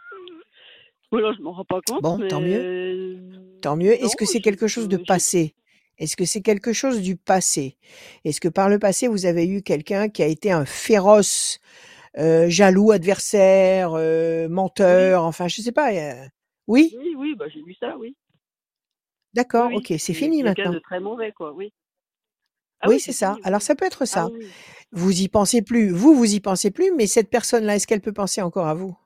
Ou alors je m'en rends pas compte, Bon, tant mieux. mais Tant mieux. non, Est-ce que c'est je, quelque chose de je, j'ai- passé? Est-ce que c'est quelque chose du passé? Est-ce que par le passé, vous avez eu quelqu'un qui a été un féroce euh, jaloux, adversaire, euh, oui, menteur, enfin, je sais pas. euh, Oui, oui, oui, bah j'ai vu ça, oui. Oui, d'accord, oui. ok, c'est C'est fini quelqu'un maintenant. de très mauvais, quoi, oui. Ah Oui, oui, c'est c'est ça. fini, oui, Alors oui. ça peut être Ah ça. oui, oui. Vous y pensez plus. Vous, vous y pensez plus, mais cette personne-là, est-ce qu'elle peut penser encore à vous?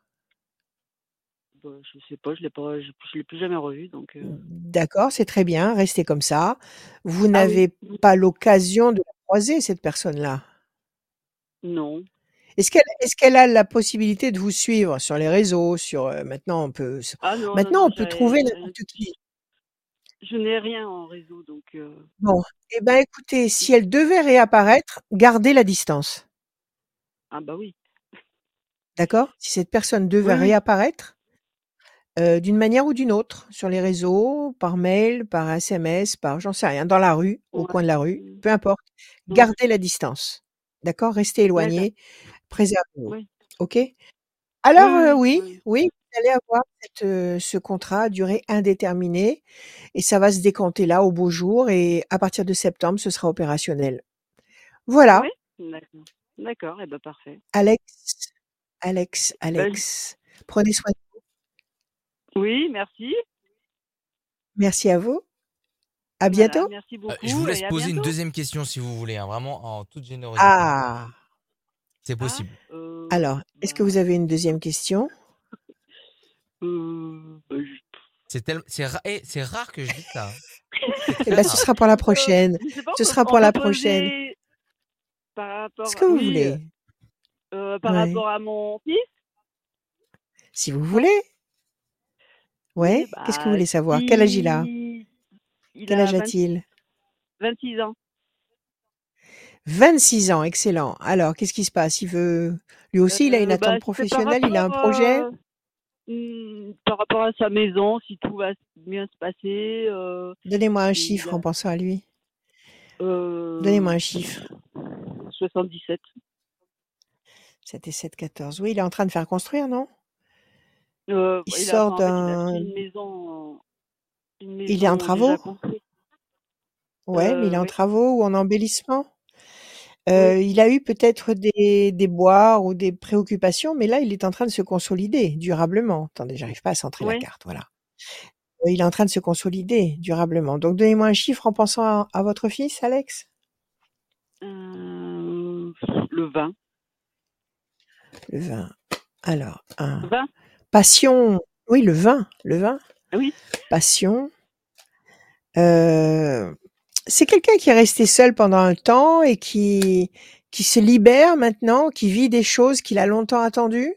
Bah, je sais pas, je l'ai pas, je, je l'ai plus jamais revu, donc. euh, D'accord, c'est très bien. Restez comme ça. Vous Ah oui, n'avez oui. pas l'occasion de la croiser, cette personne-là. Non. Est-ce qu'elle, est-ce qu'elle a la possibilité de vous suivre sur les réseaux, sur euh, maintenant on peut, Ah non, non, maintenant non, on peut trouver j'ai, n'importe qui. je n'ai rien en réseau, donc. euh, Bon, eh ben écoutez, si elle devait réapparaître, gardez la distance. Ah bah oui. D'accord? Si cette personne devait Oui, oui. réapparaître, heu, d'une manière ou d'une autre, sur les réseaux, par mail, par S M S, par j'en sais rien, dans la rue, au Ouais. coin de la rue, Mm. peu importe, Ouais. gardez la distance. D'accord? Restez D'accord. éloignés, préservez-vous. Oui. OK? Oui, Alors, oui, heu, oui. oui, Oui. oui, vous allez avoir cette, heu, ce contrat à durée indéterminée et ça va se décanter là, au beau jour et à partir de septembre, ce sera opérationnel. Voilà, Oui. D'accord. D'accord, et ben parfait. Alex, Alex, Ben, je- Alex. Prenez soin de oui, merci. merci à vous. À Voilà, bientôt. merci Euh, je vous beaucoup laisse et à poser une bientôt. deuxième question si vous voulez, hein, vraiment en toute générosité. Ah! C'est Ah, possible. euh, Alors, est-ce que bah, vous avez une deuxième question? euh, bah, je- C'est tel- c'est ra- eh, c'est rare que je dise ça, hein. C'est Eh très ben, ce rare. sera pour la euh, prochaine. je sais pas, Ce on peut, sera on pour peut la prochaine. poser par Ce rapport, que à- vous oui, voulez. euh, par Ouais. rapport à mon fils. Si vous Ouais. voulez. Oui, Ouais. Qu'est-ce que vous bah, voulez savoir? Quel âge il a? si il Quel a âge vingt a-t-il? vingt-six ans. vingt-six ans. Excellent. Alors, qu'est-ce qui se passe? Il veut, lui aussi, il a une Euh, bah, attente c'était par professionnelle, il a un rapport, projet? euh, hmm, par rapport à sa maison, si tout va bien se passer. Euh, Donnez-moi un il chiffre en a, pensant à lui. Donnez-moi euh, un chiffre. soixante-dix-sept. sept et sept, quatorze. Oui, il est en train de faire construire, non? Euh, Il il a, sort enfin, en fait, il a acheté d'un, une maison, une il est en maison déjà travaux? construite. Ouais, mais il est Euh, en oui, travaux ou en embellissement? oui, Heu, il a eu peut-être des des boires ou des préoccupations, mais là, il est en train de se consolider durablement. Attendez, j'arrive pas à centrer la oui. carte, voilà. Heu, il est en train de se consolider durablement. Donc donnez-moi un chiffre en pensant à à votre fils, Alex? Euh, le vingt. Le vingt. Alors, un. vingt. Passion, oui, le vingt, le vingt. Ah oui. Passion, heu, c'est quelqu'un qui est resté seul pendant un temps et qui qui se libère maintenant, qui vit des choses qu'il a longtemps attendues?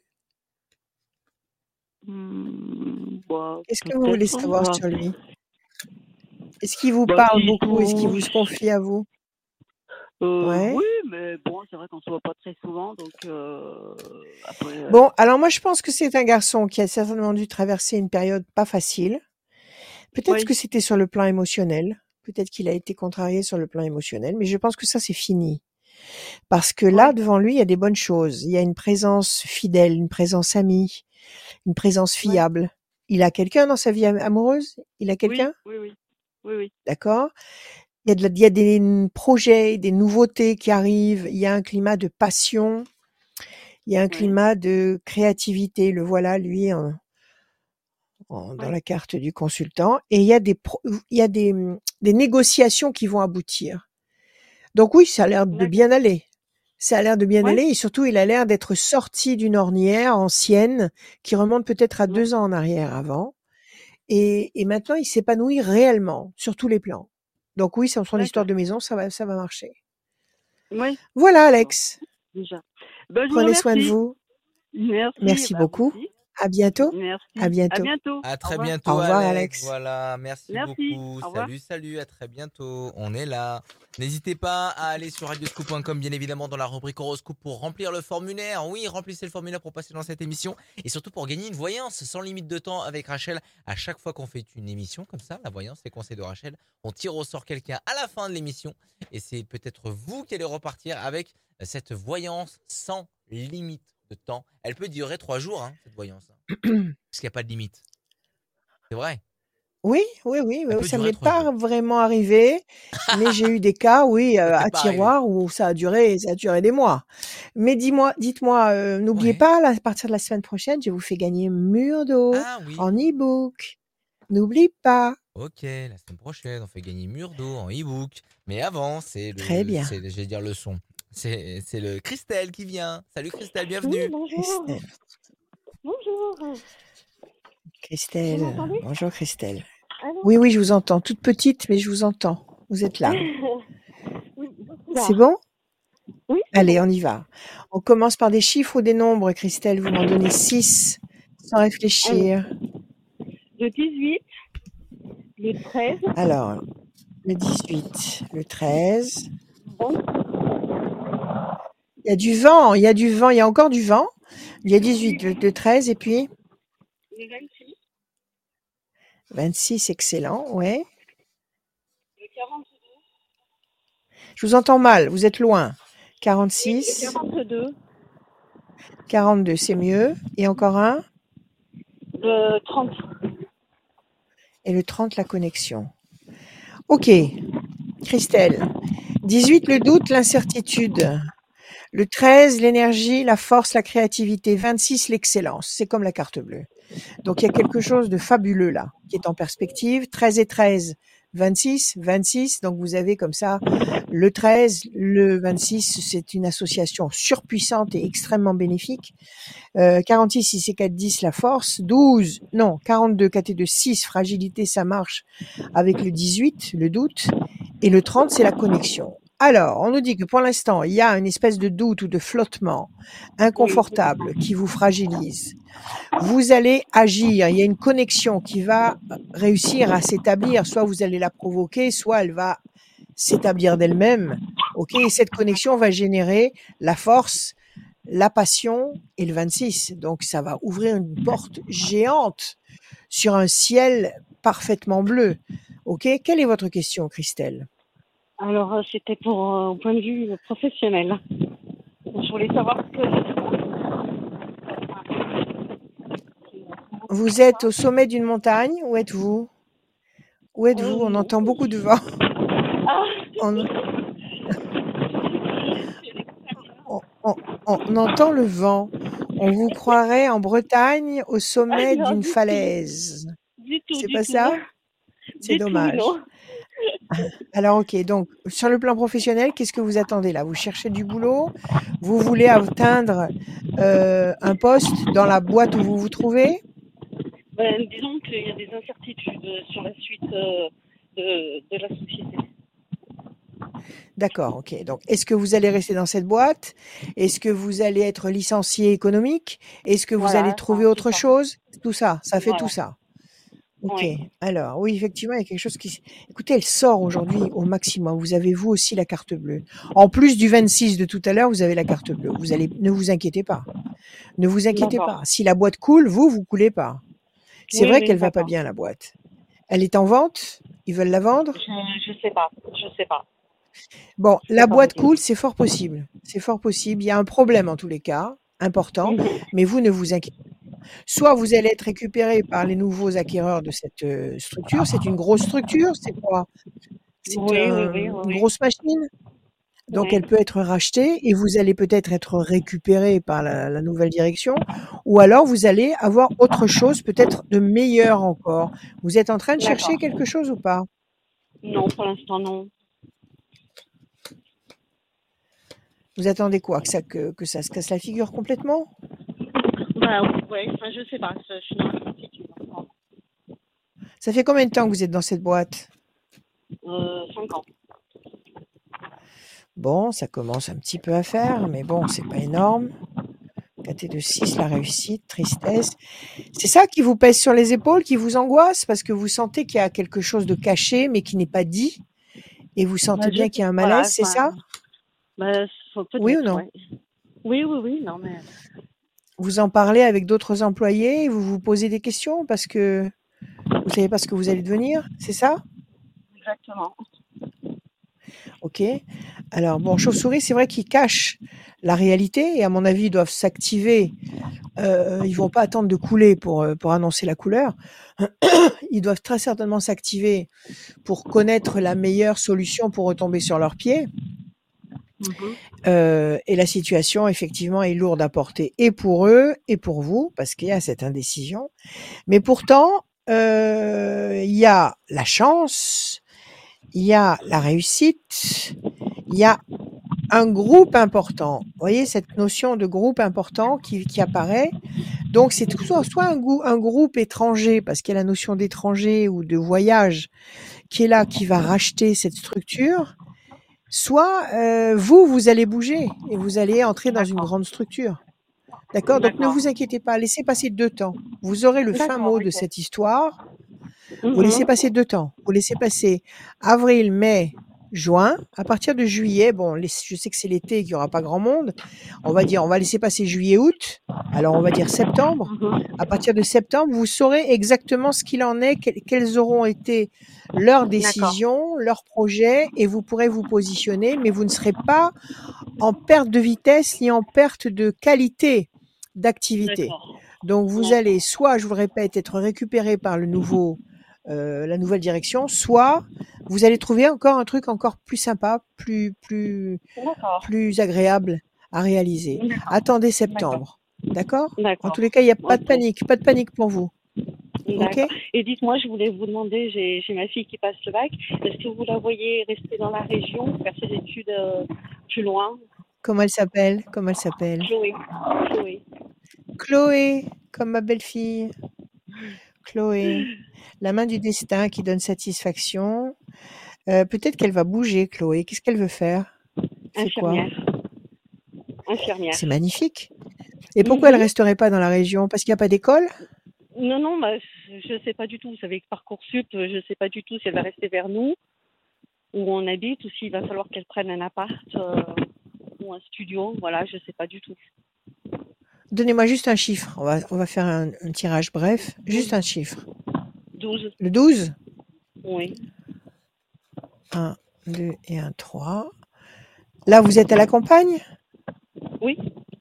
Hmm, bah, Qu'est-ce que vous voulez peut-être. savoir Bah, sur lui? Est-ce qu'il vous bah, parle si beaucoup? Est-ce qu'il tout, vous se confie à vous? Euh, Ouais. oui, mais bon, c'est vrai qu'on se voit pas très souvent, donc euh, après. euh, Bon, alors moi, je pense que c'est un garçon qui a certainement dû traverser une période pas facile. Peut-être que Oui, c'était sur le plan émotionnel. Peut-être qu'il a été contrarié sur le plan émotionnel, mais je pense que ça, c'est fini. Parce que là, oui, devant lui, il y a des bonnes choses. Il y a une présence fidèle, une présence amie, une présence oui, fiable. Il a quelqu'un dans sa vie am- amoureuse? Il a oui, quelqu'un? oui, oui, oui, oui, D'accord? Il y a de la- il y a des n- projets, des nouveautés qui arrivent. Il y a un climat de passion. Il y a un oui, climat de créativité. Le voilà, lui, en- en- dans oui, la carte du consultant. Et il y a des, pro- il y a des, hum, des négociations qui vont aboutir. Donc oui, ça a l'air de d'accord. bien aller. Ça a l'air de bien Oui, aller et surtout, il a l'air d'être sorti d'une ornière ancienne qui remonte peut-être à oui, deux ans en arrière avant. Et, et maintenant, il s'épanouit réellement sur tous les plans. Donc oui, sur son histoire d'accord. de maison, ça va, ça va marcher. Oui, Voilà, bon, Alex. déjà. Ben, je vous Prenez soin de remercie. vous. Merci, Merci bah, vous beaucoup. aussi. À bientôt. À Merci. À bientôt. bientôt. À Au très revoir. Au bientôt, revoir, Alex. Alex. Voilà, merci Merci. beaucoup. Au revoir. Salut, salut, à très bientôt. On est là. N'hésitez pas à aller sur radioscoop point com, bien évidemment, dans la rubrique horoscope pour remplir le formulaire. Oui, remplissez le formulaire pour passer dans cette émission et surtout pour gagner une voyance sans limite de temps avec Rachel. À chaque fois qu'on fait une émission comme ça, la voyance, les conseils de Rachel, on tire au sort quelqu'un à la fin de l'émission et c'est peut-être vous qui allez repartir avec cette voyance sans limite de temps. Elle peut durer trois jours, hein, cette voyance, hein, parce qu'il n'y a pas de limite. C'est vrai. Oui, oui, oui, Elle oui, peut ça durer m'est trois jours. pas vraiment arrivé, mais j'ai eu des cas, oui, Ça euh, t'est à pas arrivé. tiroir où ça a duré, ça a duré des mois. Mais dis-moi, dites-moi, euh, n'oubliez Ouais. pas, là, à partir de la semaine prochaine, je vous fais gagner Mur d'eau Ah en oui. e-book. N'oublie pas. Ok, la semaine prochaine, on fait gagner Mur d'eau en e-book. Mais avant, c'est Très le, bien. c'est, je vais dire le son. C'est, c'est le Christelle qui vient. Salut Christelle, Oui, bienvenue. bonjour. Christelle. Bonjour. Vous Christelle. m'entendez? Bonjour, Christelle. Allô? Oui, oui, je vous entends. Toute petite, mais je vous entends. Vous êtes là. Oui, C'est bon? Oui, c'est Allez, bon. on y va. On commence par des chiffres ou des nombres, Christelle. Vous m'en donnez six sans Alors, réfléchir. le dix-huit, le treize, Alors, le dix-huit, le treize. vingt, Il y a du vent, il y a du vent, il y a encore du vent. Il y a dix-huit, le, le treize et puis le vingt-six, vingt-six, excellent, ouais. le quarante-deux, Je vous entends mal, vous êtes loin. le quarante-six, quarante-deux, quarante-deux, c'est mieux. Et encore un. le trente. Et le trente, la connexion. Ok, Christelle. dix-huit, le doute, l'incertitude. Le treize, l'énergie, la force, la créativité. vingt-six, l'excellence. C'est comme la carte bleue. Donc, il y a quelque chose de fabuleux là, qui est en perspective. treize et treize, vingt-six, vingt-six. Donc, vous avez comme ça le treize, le vingt-six. C'est une association surpuissante et extrêmement bénéfique. Euh, quarante-six, six et quatre, dix, la force. douze, non, quarante-deux, quatre et deux, six, fragilité, ça marche avec le dix-huit, le doute. Et le trente, c'est la connexion. Alors, on nous dit que pour l'instant, il y a une espèce de doute ou de flottement inconfortable qui vous fragilise. Vous allez agir, il y a une connexion qui va réussir à s'établir, soit vous allez la provoquer, soit elle va s'établir d'elle-même. OK, et cette connexion va générer la force, la passion et le vingt-six. Donc ça va ouvrir une porte géante sur un ciel parfaitement bleu. OK, quelle est votre question, Christelle? Alors, euh, c'était pour euh, au point de vue professionnel. Je voulais savoir ce que... Vous êtes au sommet d'une montagne? Où êtes-vous? Où êtes-vous? Euh, On non. entend beaucoup de vent. Ah, On, on- on- on entend le vent. On vous croirait en Bretagne au ah, sommet non, d'une du tout. falaise. Du tout, C'est du pas tout. ça? C'est Du tout, dommage. non. Alors ok, donc sur le plan professionnel, qu'est-ce que vous attendez là? Vous cherchez du boulot? Vous voulez atteindre euh, un poste dans la boîte où vous vous trouvez? Ben, disons qu'il y a des incertitudes sur la suite euh, de, de la société. D'accord, ok. Donc est-ce que vous allez rester dans cette boîte? Est-ce que vous allez être licencié économique? Est-ce que vous allez Voilà, trouver enfin, autre tout ça. chose? Tout ça, ça fait tout Voilà, ça. Ok. Oui. Alors, oui, effectivement, il y a quelque chose qui... s- Écoutez, elle sort aujourd'hui au maximum. Vous avez, vous aussi, la carte bleue. En plus du vingt-six de tout à l'heure, vous avez la carte bleue. Vous allez... Ne vous inquiétez pas. Ne vous inquiétez pas. D'accord. Si la boîte coule, vous, vous coulez pas. C'est Oui, vrai oui, qu'elle va pas d'accord. bien, la boîte. Elle est en vente? Ils veulent la vendre? Je, je sais pas. Je sais pas. Bon, Je peux la pas vous boîte dire. coule, c'est fort possible. C'est fort possible. Il y a un problème en tous les cas, important, Mhm. mais vous ne vous inquiétez pas. Soit vous allez être récupéré par les nouveaux acquéreurs de cette euh, structure. C'est une grosse structure, c'est quoi? C'est Oui, oui, un- oui, oui, une oui. grosse machine. Donc Oui. elle peut être rachetée et vous allez peut-être être récupéré par la, la nouvelle direction, ou alors vous allez avoir autre chose, peut-être de meilleur encore. Vous êtes en train de chercher D'accord. quelque chose ou pas? Non, pour l'instant, non. Vous attendez quoi? Que ça, que, que ça se casse la figure complètement? Bah, ouais, enfin, je sais pas. Je, je suis dans l'incertitude. Encore. Ça fait combien de temps que vous êtes dans cette boîte? Euh, cinq ans. Bon, ça commence un petit peu à faire, mais bon, c'est pas énorme. quatre et deux, six, la réussite, tristesse. C'est ça qui vous pèse sur les épaules, qui vous angoisse, parce que vous sentez qu'il y a quelque chose de caché, mais qui n'est pas dit, et vous Bah, sentez je bien qu'il y sais. a un malaise, Voilà. c'est Enfin, ça? bah, faut- Oui ou peut-être, non? ouais. Oui, oui, oui. Non, mais Vous en parlez avec d'autres employés, et vous vous posez des questions parce que vous savez pas ce que vous allez devenir, c'est ça? exactement. Ok. Alors bon, chauve-souris, c'est vrai qu'ils cachent la réalité, et à mon avis, ils doivent s'activer. Euh, ils vont pas attendre de couler pour, euh, pour annoncer la couleur. Ils doivent très certainement s'activer pour connaître la meilleure solution pour retomber sur leurs pieds. Mhm. Euh, et la situation, effectivement, est lourde à porter, et pour eux, et pour vous, parce qu'il y a cette indécision. Mais pourtant, euh, il y a la chance, il y a la réussite, il y a un groupe important. Vous voyez cette notion de groupe important qui, qui apparaît. Donc c'est soit, soit un, gou- un groupe étranger, parce qu'il y a la notion d'étranger ou de voyage qui est là, qui va racheter cette structure, soit euh, vous, vous allez bouger et vous allez entrer dans une D'accord. grande structure. D'accord? Donc ne D'accord. vous inquiétez pas, laissez passer deux temps. Vous aurez le fin D'accord, mot de ok. cette histoire. Vous laissez Mhm. passer deux temps. Vous laissez passer avril, mai, juin. À partir de juillet, bon, les- je sais que c'est l'été et qu'il n'y aura pas grand monde. On va dire, on va laisser passer juillet, août. Alors, on va dire septembre. Mhm. À partir de septembre, vous saurez exactement ce qu'il en est, que- quelles auront été leurs D'accord. décisions, leurs projets, et vous pourrez vous positionner, mais vous ne serez pas en perte de vitesse ni en perte de qualité d'activité. D'accord. Donc, vous allez D'accord. soit, je vous le répète, être récupéré par le nouveau, euh, la nouvelle direction, soit vous allez trouver encore un truc encore plus sympa, plus, plus, D'accord. plus agréable à réaliser. D'accord. Attendez D'accord. septembre. D'accord? En tous D'accord. les cas, il n'y a pas de Ok. panique, pas de panique pour vous. Ok? D'accord. Et dites-moi, je voulais vous demander, j'ai j'ai ma fille qui passe le bac. Est-ce que vous la voyez rester dans la région, faire ses études euh, plus loin? Comment elle s'appelle? Comment elle s'appelle? Chloé. Chloé. Chloé, comme ma belle-fille. Chloé. La main du destin qui donne satisfaction. Euh, peut-être qu'elle va bouger, Chloé. Qu'est-ce qu'elle veut faire? Elle fait quoi? Infirmière. Infirmière. C'est magnifique. Et pourquoi elle Mhm. resterait pas dans la région? Parce qu'il n'y a pas d'école? Non, non, bah, je ne sais pas du tout. Vous savez que Parcoursup, je ne sais pas du tout si elle va rester vers nous, où on habite, ou s'il va falloir qu'elle prenne un appart euh, ou un studio. Voilà, je ne sais pas du tout. Donnez-moi juste un chiffre. On va, on va faire un, un tirage bref. Juste un chiffre. douze. Le douze? Oui. un, deux et un, trois. Là, vous êtes à la campagne? Oui.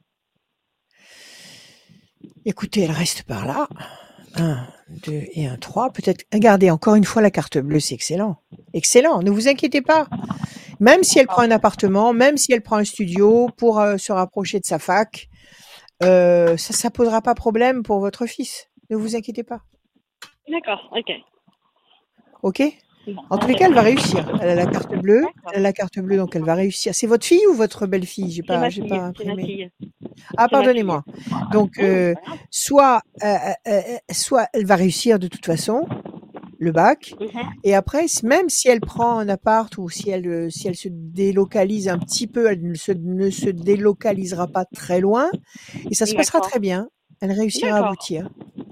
Écoutez, elle reste par là. un, deux et un, trois. Peut-être. Regardez, encore une fois, la carte bleue, c'est excellent. Excellent. Ne vous inquiétez pas. Même si elle prend un appartement, même si elle prend un studio pour euh, se rapprocher de sa fac, euh, ça ne posera pas problème pour votre fils. Ne vous inquiétez pas. D'accord, ok. OK? Bon, En tous bah, les cas, elle va d'accord. réussir. Elle a la carte bleue. D'accord. Elle a la carte bleue, donc elle va réussir. C'est votre fille ou votre belle-fille? J'ai C'est pas, ma j'ai fille. pas C'est ma imprimé. fille. Ah, C'est ma fille. pardonnez-moi. Donc, Non, euh, c'est pas grave. soit, euh, euh, euh, soit elle va réussir de toute façon le bac, Mhm. et après, s- même si elle prend un appart ou si elle, euh, si elle se délocalise un petit peu, elle ne se, ne se délocalisera pas très loin, et ça se passera D'accord. très bien. Elle réussira à D'accord. aboutir.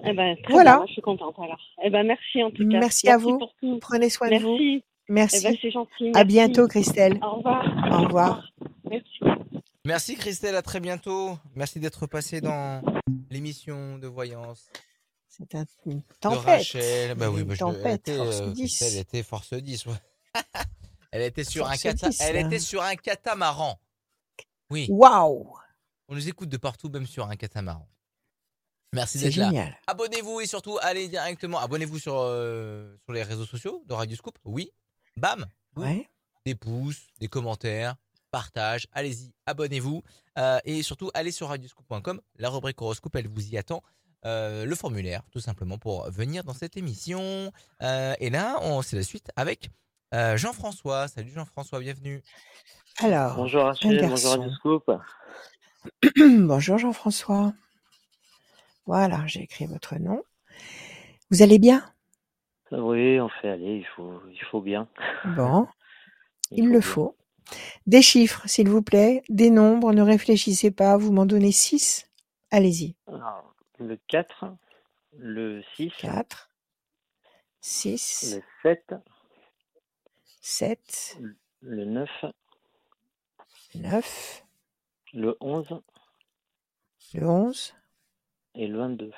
Eh ben, très bien, Voilà. moi, je suis contente alors. Eh ben, merci en tout cas. Merci à Merci vous. pour tout. Prenez soin de vous. Merci. Eh ben, Merci. c'est gentil. À Merci. bientôt, Christelle. Au revoir. Au Au revoir. revoir. Merci. Merci Christelle, à très bientôt. Merci d'être passée dans l'émission de voyance C'est un- une de tempête. Rachel. Bah Il y a oui, une bah je, elle tempête, était, force euh, Christelle, elle dix. était force dix. Ouais. Elle était sur un Force cata, dix, elle là. était sur un catamaran. Oui, Waouh! on nous écoute de partout, même sur un catamaran. Merci C'est d'être là. génial. Abonnez-vous et surtout allez directement. Abonnez-vous sur, euh, sur les réseaux sociaux de Radio Scoop. Oui. Bam. Boum. Ouais. Des pouces, des commentaires, partage. Allez-y, abonnez-vous. Euh, et surtout, allez sur radioscoop point com. La rubrique horoscope, elle vous y attend. Euh, le formulaire, tout simplement, pour venir dans cette émission. Euh, et là, on c'est la suite avec euh, Jean-François. Salut Jean-François, bienvenue. Alors, Bonjour un Rachel, bonjour Radio garçon. Scoop. Bonjour Jean-François. Voilà, j'ai écrit votre nom. Vous allez bien? Oui, on fait aller, il faut, il faut bien. Bon, Il il faut le bien. faut. Des chiffres, s'il vous plaît. Des nombres, ne réfléchissez pas. Vous m'en donnez six. Allez-y. Alors, le quatre, le six, quatre, six, le sept, sept, le neuf, neuf, le onze le onze et le vingt-deux.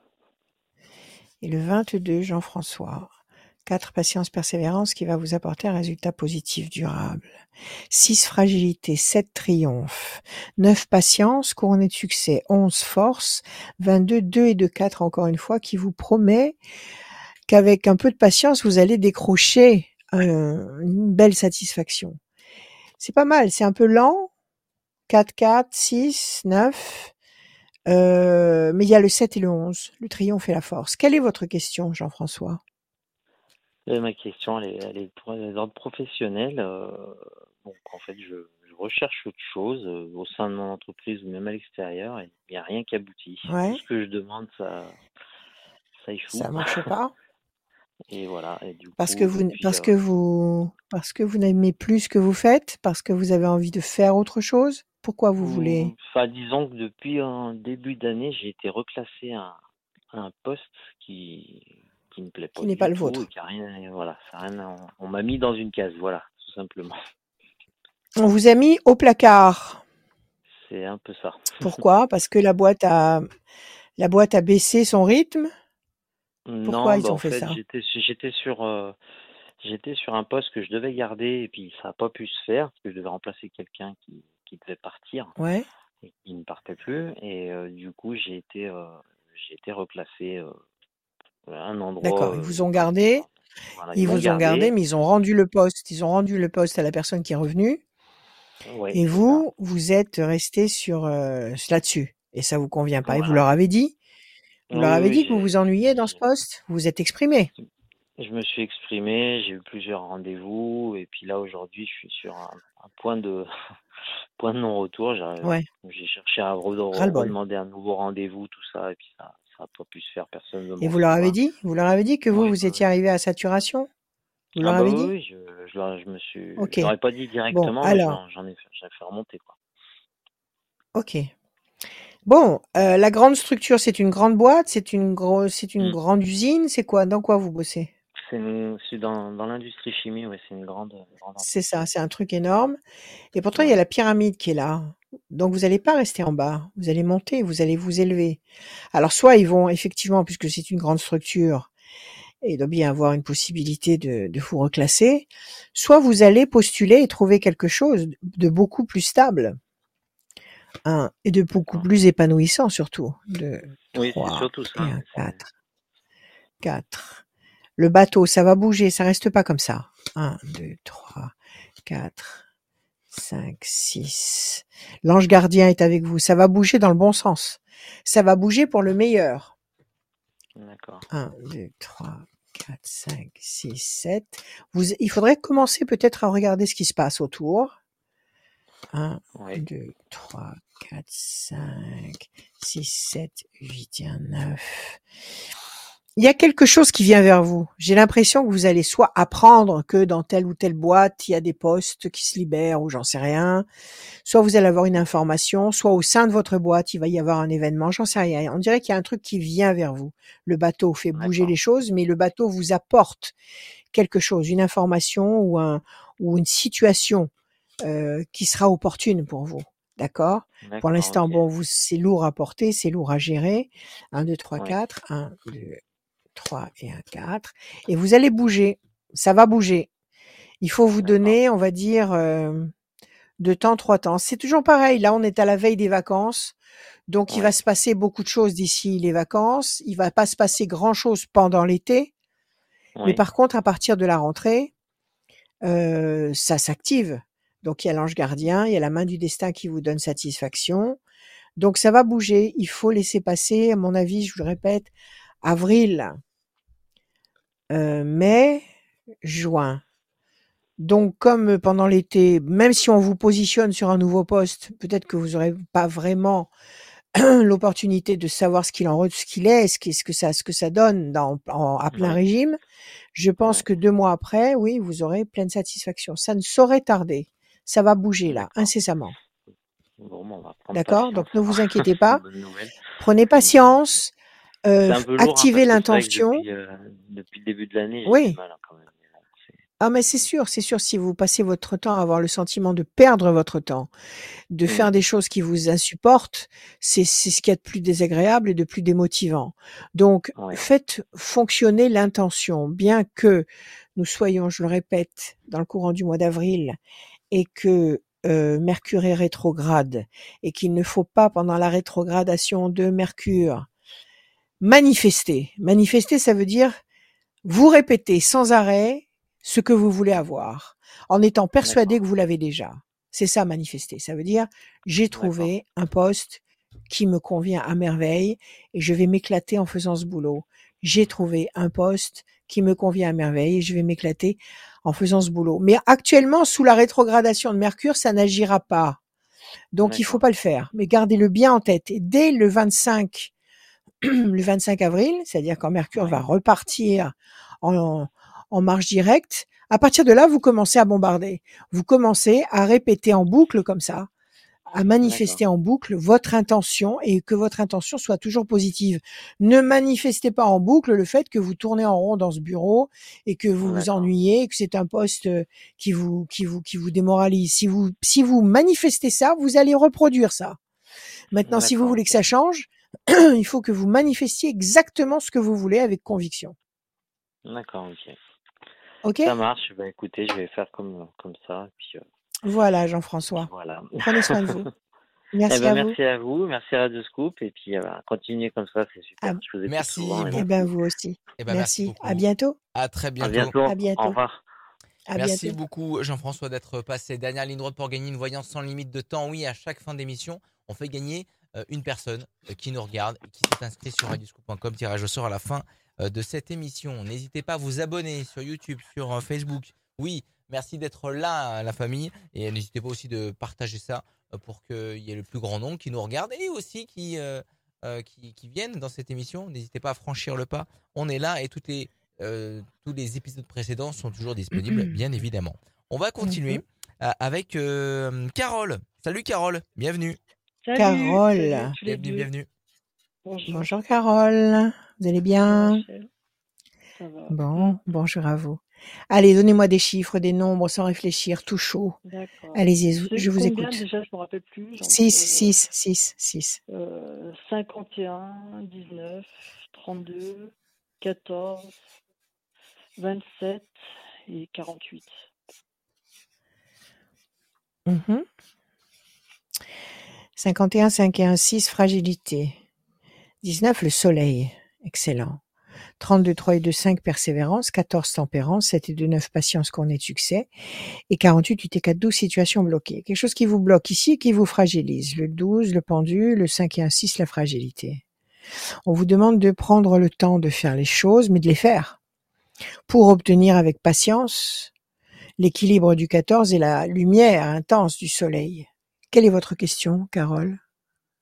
et le vingt-deux, Jean-François. quatre, patience, persévérance qui va vous apporter un résultat positif durable. six, fragilité. sept, triomphe. neuf, patience, couronné de succès. onze, force. vingt-deux, deux et deux, quatre, encore une fois, qui vous promet qu'avec un peu de patience, vous allez décrocher euh, une belle satisfaction. C'est pas mal, c'est un peu lent. quatre, quatre, six, neuf. Euh, mais il y a le sept et le onze. Le triomphe et la force. Quelle est votre question, Jean-François? Et ma question, elle est, elle est pour les ordres professionnels. Euh, donc, en fait, je, je recherche autre chose euh, au sein de mon entreprise ou même à l'extérieur et il n'y a rien qui aboutit. Ouais. Tout ce que je demande, ça, ça échoue. Ça marche pas. Et voilà. Et du Parce coup, que vous, depuis, parce euh, que vous, parce que vous n'aimez plus ce que vous faites, parce que vous avez envie de faire autre chose. Pourquoi vous voulez? Enfin, disons que depuis un début d'année, j'ai été reclassé à, à un poste qui qui me plaît pas Qui n'est du pas le tout vôtre. et qui a rien, voilà, ça a rien, on, on m'a mis dans une case, voilà, tout simplement. On vous a mis au placard. C'est un peu ça. Pourquoi? Parce que la boîte a, la boîte a baissé son rythme. Pourquoi Non, ils bah ont en fait fait, ça? j'étais j'étais sur euh, j'étais sur un poste que je devais garder et puis ça n'a pas pu se faire parce que je devais remplacer quelqu'un qui qui devait partir Ouais. et qui ne partait plus et euh, du coup j'ai été euh, j'ai été reclassé euh, à un endroit D'accord. Ils euh, vous ont gardé. voilà, Ils ils m'ont vous ont gardé, gardé. mais ils ont rendu le poste. Ils ont rendu le poste à la personne qui est revenue. Ouais, Et c'est ça. vous, vous êtes resté sur euh, là-dessus. Et ça vous convient pas. Et vous Voilà. leur avez dit? Vous Oui, leur avez oui, dit que vous j'ai vous ennuyez dans ce j'ai- poste? Vous vous êtes exprimé. je me suis exprimé, j'ai eu plusieurs rendez-vous et puis là aujourd'hui je suis sur un, un point de point de non-retour. J'ai Ouais. j'ai cherché à re- Ras-le-bol. redemander un nouveau rendez-vous, tout ça, et puis ça ça n'a pas pu se faire, personne ne me Et vous leur avez reçoit. dit? Vous leur avez dit que vous, Oui, vous oui, étiez oui. arrivé à saturation? Vous Ah leur bah avez oui, dit? oui, je, je, leur- je me suis, Ok. je leur ai pas dit Bon, directement, mais alors, j'en j'en ai, fait- j'en ai fait remonter quoi. ok. Bon, euh, la grande structure, c'est une grande boîte, c'est une grosse, c'est une Hmm. grande usine, c'est quoi? Dans quoi vous bossez? C'est une- c'est dans, dans l'industrie chimie, ouais, c'est une grande, grande C'est ça, entreprise. c'est un truc énorme. Et pourtant, il y a Ouais. la pyramide qui est là. Donc, vous n'allez pas rester en bas. Vous allez monter, vous allez vous élever. Alors, soit ils vont, effectivement, puisque c'est une grande structure, et il doit bien avoir une possibilité de, de vous reclasser, soit vous allez postuler et trouver quelque chose de beaucoup plus stable, hein, et de beaucoup D'accord. plus épanouissant, surtout. De Oui, c'est trois surtout et ça. un Ouais, c'est- quatre. quatre. Le bateau, ça va bouger, ça reste pas comme ça. un, deux, trois, quatre, cinq, six. L'ange gardien est avec vous. Ça va bouger dans le bon sens. Ça va bouger pour le meilleur. D'accord. un, deux, trois, quatre, cinq, six, sept. Vous, il faudrait commencer peut-être à regarder ce qui se passe autour. un, Oui. deux, trois, quatre, cinq, six, sept, huit et un, neuf. Il y a quelque chose qui vient vers vous. J'ai l'impression que vous allez soit apprendre que dans telle ou telle boîte, il y a des postes qui se libèrent ou j'en sais rien. Soit vous allez avoir une information, soit au sein de votre boîte, il va y avoir un événement, j'en sais rien. On dirait qu'il y a un truc qui vient vers vous. Le bateau fait bouger D'accord. les choses, mais le bateau vous apporte quelque chose, une information ou un ou une situation euh, qui sera opportune pour vous. D'accord? Pour D'accord, l'instant, ok. bon, vous, c'est lourd à porter, c'est lourd à gérer. un, deux, trois, Oui. quatre. un, deux, trois et un, quatre. Et vous allez bouger. Ça va bouger. Il faut vous D'accord. donner, on va dire, euh, deux temps, trois temps. C'est toujours pareil. Là, on est à la veille des vacances. Donc, il va Oui. se passer beaucoup de choses d'ici les vacances. Il va pas se passer grand-chose pendant l'été. Mais Oui. par contre, à partir de la rentrée, euh, ça s'active. Donc, il y a l'ange gardien, il y a la main du destin qui vous donne satisfaction. Donc, ça va bouger. Il faut laisser passer, à mon avis, je vous le répète, avril, euh, mai, juin. Donc, comme pendant l'été, même si on vous positionne sur un nouveau poste, peut-être que vous n'aurez pas vraiment l'opportunité de savoir ce qu'il en re- ce qu'il est, ce, qui- ce que ça, ce que ça donne dans, en, à plein Oui. régime. Je pense Oui. que deux mois après, oui, vous aurez pleine satisfaction. Ça ne saurait tarder. Ça va bouger là, D'accord. incessamment. Bon, bon, on va prendre D'accord? patience Donc, ne alors. vous inquiétez C'est une pas. bonne nouvelle. Prenez C'est une bonne nouvelle. patience. Euh, C'est un f- peu lourd, hein, activez parce que c'est vrai que l'intention. depuis, euh, depuis le début de l'année, j'ai du Oui. mal hein, quand même. Mais bon, c'est- Ah, mais c'est sûr, c'est sûr, si vous passez votre temps à avoir le sentiment de perdre votre temps, de Mm. faire des choses qui vous insupportent, c'est c'est ce qu'il y a de plus désagréable et de plus démotivant. Donc, Ouais. faites fonctionner l'intention, bien que nous soyons, je le répète, dans le courant du mois d'avril et que euh, Mercure est rétrograde et qu'il ne faut pas, pendant la rétrogradation de Mercure, manifester. Manifester, ça veut dire vous répétez sans arrêt ce que vous voulez avoir, en étant persuadé D'accord. que vous l'avez déjà. C'est ça manifester. Ça veut dire j'ai D'accord. trouvé un poste qui me convient à merveille et je vais m'éclater en faisant ce boulot. J'ai trouvé un poste qui me convient à merveille et je vais m'éclater en faisant ce boulot. Mais actuellement, sous la rétrogradation de Mercure, ça n'agira pas. Donc, il faut D'accord. pas le faire. Mais gardez-le bien en tête. Et dès le vingt-cinq, le vingt-cinq avril, c'est-à-dire quand Mercure Oui. va repartir en, en marche directe, à partir de là, vous commencez à bombarder. Vous commencez à répéter en boucle comme ça, à manifester D'accord. en boucle votre intention et que votre intention soit toujours positive. Ne manifestez pas en boucle le fait que vous tournez en rond dans ce bureau et que vous vous D'accord. ennuyez, que c'est un poste euh, qui vous, qui vous, qui vous démoralise. Si vous, si vous manifestez ça, vous allez reproduire ça. Maintenant, si vous D'accord. voulez que Ok. ça change, il faut que vous manifestiez exactement ce que vous voulez avec conviction. D'accord. Ok. OK? Ça marche. Bah écoutez, je vais faire comme comme ça. Et puis, euh, Voilà, puis Jean-François. voilà. Prenez soin de vous. Eh Merci ben à vous. merci à vous, merci à Radio Scoop et puis euh, voilà, continuez comme ça, c'est À, super. Je vous écoute Merci souvent et eh beaucoup. ben, merci. vous aussi. Eh ben, merci Merci. À beaucoup. bientôt. À très À bientôt. bientôt. À Au bientôt. revoir. À Merci bientôt. beaucoup, Jean-François, d'être passé. Dernière ligne droite pour gagner une voyance sans limite de temps. Oui, à chaque fin d'émission, on fait gagner euh, une personne euh, qui nous regarde et qui s'est inscrite sur radioscoop point com. Tirage au sort à la fin euh, de cette émission. N'hésitez pas à vous abonner sur YouTube, sur euh, Facebook. Oui, merci d'être là, la famille. Et n'hésitez pas aussi de partager ça euh, pour qu'il y ait le plus grand nombre qui nous regarde et aussi qui, euh, euh, qui, qui viennent dans cette émission. N'hésitez pas à franchir le pas. On est là et toutes les Euh, tous les épisodes précédents sont toujours disponibles, bien évidemment. On va continuer Mhm. euh, avec euh, Carole. Salut Carole, bienvenue. Salut, Carole. salut tous les Bienvenue, deux. bienvenue. Bonjour. Bonjour Carole. Vous allez Bonjour bien? Rachel. Ça va. Bon, Mm, bonjour à vous. Allez, donnez-moi des chiffres, des nombres sans réfléchir, tout chaud. D'accord. Allez-y, C'est je vous combien écoute. déjà? Je me rappelle plus. J'en- six, euh, six, six, six. euh, cinquante et un, dix-neuf, trente-deux, quatorze, vingt-sept et quarante-huit. Mhm. cinquante et un, cinq et un, six, fragilité. dix-neuf, le soleil. Excellent. trente-deux, trois et deux, cinq, persévérance. quatorze, tempérance. sept et deux, neuf, patience, cornet de succès. Et quarante-huit, huit et quatre, douze, situation bloquée. Quelque chose qui vous bloque ici et qui vous fragilise. Le douze, le pendu. Le cinq et un, six, la fragilité. On vous demande de prendre le temps de faire les choses, mais de les faire. Pour obtenir avec patience l'équilibre du quatorze et la lumière intense du soleil. Quelle est votre question, Carole?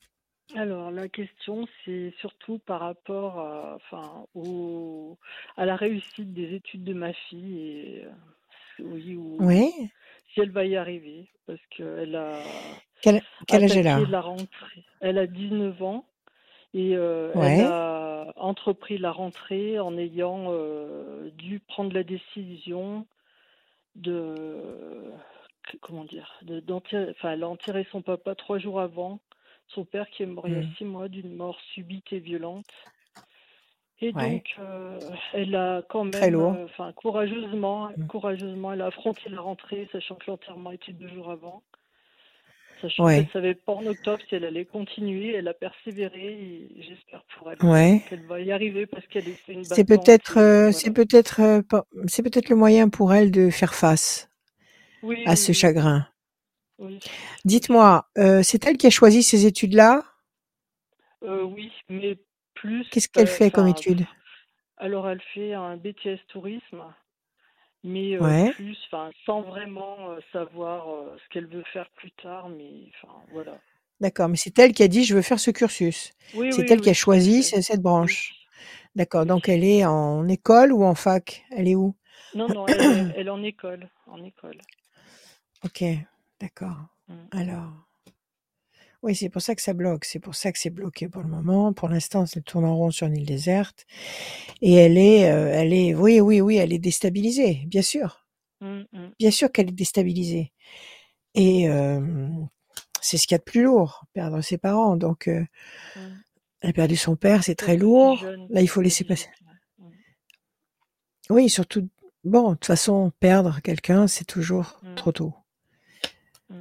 Alors, la question, c'est surtout par rapport à, enfin, au, à la réussite des études de ma fille et euh, oui, ou Oui. si elle va y arriver, parce qu'elle a Quel, quel âge elle attaqué a? la rentrée. Elle a dix-neuf ans et euh, elle Ouais. a entrepris la rentrée en ayant euh, dû prendre la décision de, comment dire, de, d'enterrer, enfin, elle a enterré son papa trois jours avant, son père qui est mort il y a Hmm. six mois d'une mort subite et violente. Et Ouais. donc, euh, elle a quand Très même, lourd. euh, enfin, courageusement, Hmm. courageusement, elle a affronté la rentrée, sachant que l'enterrement était deux jours avant, sachant Ouais. qu'elle ne savait pas en octobre si elle allait continuer. Elle a persévéré et j'espère pour elle que- Ouais. qu'elle va y arriver parce qu'elle est c'est une C'est battante peut-être, et euh, c'est voilà. peut-être, euh, pas- c'est peut-être le moyen pour elle de faire face Oui, à oui, ce oui, chagrin. oui, oui. Dites-moi, euh, c'est elle qui a choisi ces études-là? Euh, oui, mais plus, Qu'est-ce qu'elle euh, fait comme enfin, études? alors elle fait un B T S tourisme, mais euh, Ouais. plus, enfin, sans vraiment euh, savoir euh, ce qu'elle veut faire plus tard, mais enfin, voilà. D'accord, mais c'est elle qui a dit je veux faire ce cursus. Oui, C'est oui, elle qui a oui, tout à choisi fait. ce- cette Oui, branche. D'accord, oui. donc elle est en école ou en fac? Elle est où? Non, non, elle est, elle est en école, en école. Ok, d'accord. Mm. Alors, oui, c'est pour ça que ça bloque. C'est pour ça que c'est bloqué pour le moment. Pour l'instant, elle tourne en rond sur une île déserte. Et elle est, euh, elle est, oui, oui, oui, elle est déstabilisée, bien sûr. Mm, mm, Bien sûr qu'elle est déstabilisée. Et euh, c'est ce qu'il y a de plus lourd, perdre ses parents. Donc, euh, mm. elle a perdu son père, c'est très Surtout si lourd. jeune, Là, il faut elle a laisser passer. dix-huit ans. Mm, Oui, surtout, bon, de toute façon, perdre quelqu'un, c'est toujours mm, trop tôt. mm.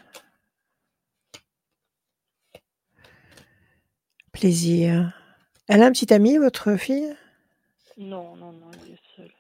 Plaisir. Elle a un petit ami, votre fille? Non, non, non, elle est seule.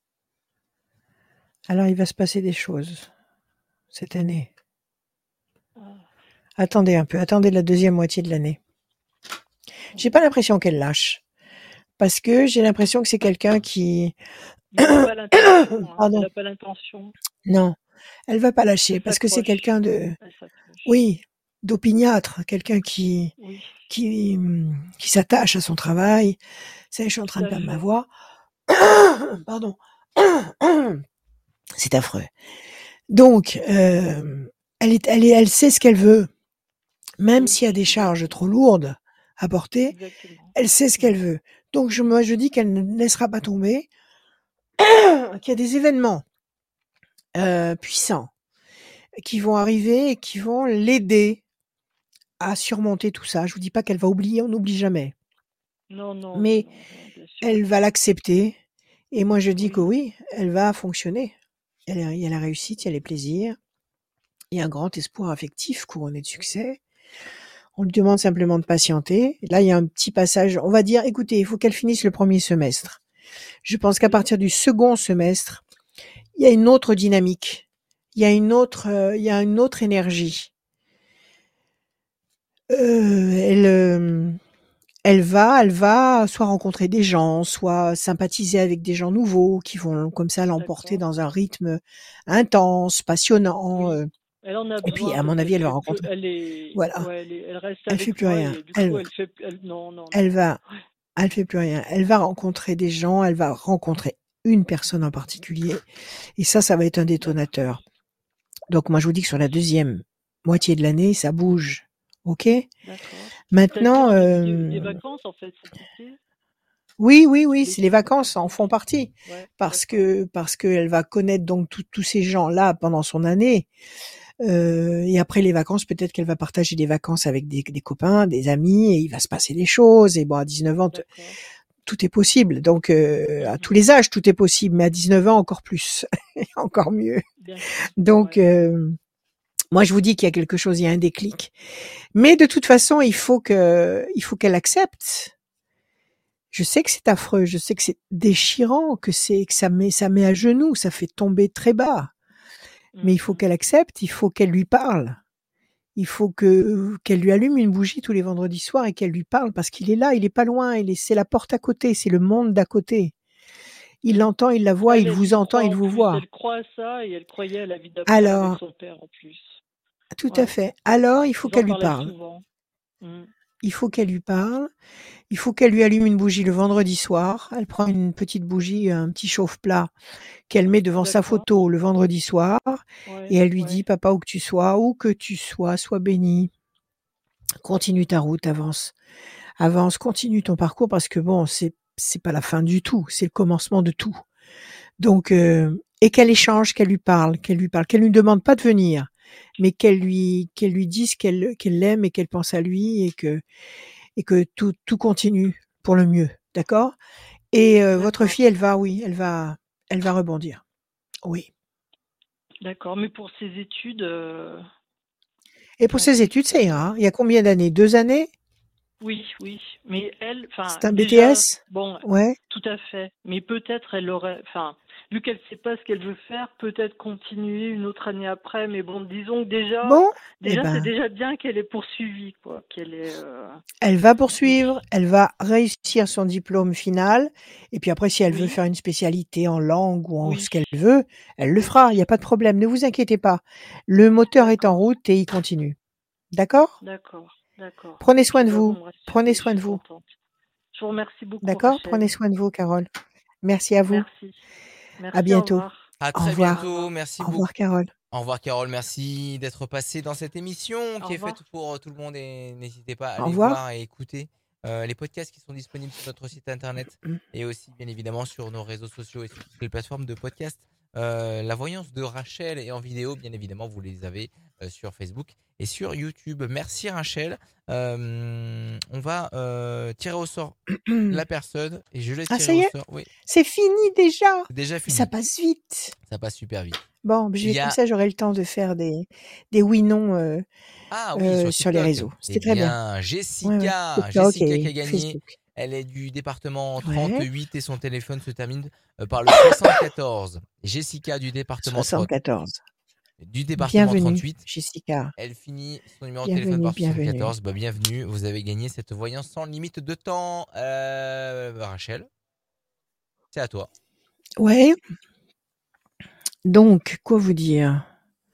Alors, il va se passer des choses cette année. Ah, Attendez un peu, attendez la deuxième moitié de l'année. J'ai pas l'impression qu'elle lâche. Parce que j'ai l'impression que c'est quelqu'un qui... mais elle n'a pas l'intention, hein. Elle Pardon. n'a pas l'intention. Non, elle va pas lâcher Elle parce que c'est s'accroche. quelqu'un de... Elle s'accroche. Oui, d'opiniâtre, quelqu'un qui, Oui, qui, qui s'attache à son travail. Ça y est, je suis en train tout de à perdre ma fait. voix. Pardon. C'est affreux. Donc, euh, elle, est, elle, est, elle sait ce qu'elle veut. Même Oui, s'il y a des charges trop lourdes à porter, exactement. elle sait ce Mm. qu'elle veut. Donc, je, moi, je dis qu'elle ne laissera pas tomber, qu'il y a des événements euh, puissants qui vont arriver et qui vont l'aider à surmonter tout ça. Je vous dis pas qu'elle va oublier, on n'oublie jamais. Non, non, non, Mais non, non, bien sûr elle que va non. l'accepter. Et moi, je dis que Oui, oui, elle va fonctionner. Elle a- Il y a la réussite, il y a les plaisirs, il y a un grand espoir affectif couronné de succès. On lui demande simplement de patienter. Là, il y a un petit passage. On va dire, écoutez, il faut qu'elle finisse le premier semestre. Je pense qu'à oui, partir du second semestre, il y a une autre dynamique. Il y a une autre, euh, il y a une autre énergie. Euh, elle, euh, elle va, elle va soit rencontrer des gens, soit sympathiser avec des gens nouveaux qui vont comme ça l'emporter d'accord. dans un rythme intense, passionnant. Oui. euh. Elle en a Et puis, besoin à parce mon qu'elle avis, elle va fait plus, rencontrer. elle est, Voilà, ouais, elle est, elle reste elle fait avec plus moi rien. et du coup, Elle, elle fait, elle, non, non, elle non. va, Ouais. elle fait plus rien. Elle va rencontrer des gens, elle va rencontrer une personne en particulier, et ça, ça va être un D'accord. détonateur. Donc, moi, je vous dis que sur la deuxième moitié de l'année, ça bouge. Ok? D'accord. Maintenant, C'est-à-dire en début des, des euh, vacances, en fait, cet été, oui, oui, oui, les c'est les vacances en font ok. partie Ouais, parce d'accord. que parce qu'elle va connaître donc tout- tous ces gens-là pendant son année. Euh, et après les vacances, peut-être qu'elle va partager des vacances avec des, des copains, des amis, et il va se passer des choses. Et bon, à dix-neuf ans, t- D'accord. tout est possible. Donc, euh, à Mhm. tous les âges, tout est possible, mais à dix-neuf ans, encore plus, encore mieux. Bien sûr. Donc, Ouais. euh, moi, je vous dis qu'il y a quelque chose, il y a un déclic. Mais de toute façon, il faut que, il faut qu'elle accepte. Je sais que c'est affreux, je sais que c'est déchirant, que c'est que ça met ça met à genoux, ça fait tomber très bas. Mais il faut Mhm. qu'elle accepte, il faut qu'elle lui parle. Il faut que qu'elle lui allume une bougie tous les vendredis soirs et qu'elle lui parle parce qu'il est là, il est pas loin, il est c'est la porte à côté, c'est le monde d'à côté. Il Mhm. l'entend, il la voit, Elle, il elle vous y entend, croit il en vous plus. voit. Elle croit à ça et elle croyait à la vie d'après avec Alors, son père en plus. tout à Ouais. fait. Alors, il faut Ils en qu'elle lui parlaient parle. souvent. Mhm. il faut qu'elle lui parle. Il faut qu'elle lui allume une bougie le vendredi soir. Elle prend une petite bougie, un petit chauffe-plat qu'elle met devant sa D'accord. photo le vendredi soir Ouais, et elle lui ouais. dit: «Papa, où que tu sois, où que tu sois, sois béni. Continue ta route, avance. Avance, continue ton parcours parce que bon, c'est c'est pas la fin du tout, c'est le commencement de tout». Donc heu et qu'elle échange, qu'elle lui parle, qu'elle lui parle, qu'elle lui demande pas de venir, mais qu'elle lui qu'elle lui dise qu'elle qu'elle l'aime et qu'elle pense à lui et que et que tout tout continue pour le mieux, d'accord? Et heu, votre D'accord. fille, elle va oui, elle va elle va rebondir. Oui. D'accord, mais pour ses études, heu Et pour enfin, ses qu'est-ce études, qui va ça se ira. passer? Il y a combien d'années? deux années? Oui, oui, mais elle, enfin, C'est un déjà, B T S? bon, Ouais. tout à fait, mais peut-être elle aurait, enfin, vu qu'elle sait pas ce qu'elle veut faire, peut-être continuer une autre année après, mais bon, disons que déjà, Bon, eh déjà c'est ben, déjà bien qu'elle ait poursuivi, quoi, qu'elle ait, heu, elle va oui, poursuivre, elle va réussir son diplôme final et puis après si elle veut oui, faire une spécialité en langue ou en oui, ce qu'elle veut, elle le oui, fera, il y a pas de problème, ne vous inquiétez pas. Le moteur est en d'accord, route et il continue. D'accord? d'accord, d'accord. Prenez soin OK, de bah, vous vous, me prenez rassurez, je soin suis de vous. contente. Je vous remercie beaucoup, D'accord? Rachel. Prenez soin de vous, Carole. Merci à vous. Merci. À Merci, au bientôt. revoir. À Au très Au revoir. bientôt. revoir. Merci Au beaucoup. revoir, Carole. Au revoir, Carole. Merci d'être passée dans cette émission Au qui est revoir. faite pour euh, tout le monde et n'hésitez pas à Au aller revoir. voir et écouter euh, les podcasts qui sont disponibles sur notre site internet et aussi bien évidemment sur nos réseaux sociaux et sur toutes les plateformes de podcast. Euh, la voyance de Rachel et en vidéo, bien évidemment, vous les avez euh, sur Facebook et sur YouTube. Merci Rachel. Euh, on va euh, tirer au sort la personne et je laisse Ah, tirer ça y au est? sort. Oui, C'est fini déjà? c'est déjà Mais ça fini. passe vite. Ça passe super vite. Bon, je Il vais y comme a ça, j'aurai le temps de faire des des oui/non, heu Ah oui, heu, sur sur les TikTok. réseaux. Eh C'était très bien. bien, Ouais, ouais. Jessica, TikTok Jessica qui a et gagné. Facebook. Elle est du département Ouais. trente-huit et son téléphone se termine euh, par le soixante-quatorze. Jessica du département trente, soixante-quatorze. du département Bienvenue, trente-huit. Jessica. Elle finit son numéro de téléphone Bienvenue, par bienvenue. soixante-quatorze. Bah, bienvenue, vous avez gagné cette voyance sans limite de temps. Euh, Rachel, c'est à toi. Ouais. Donc, quoi vous dire?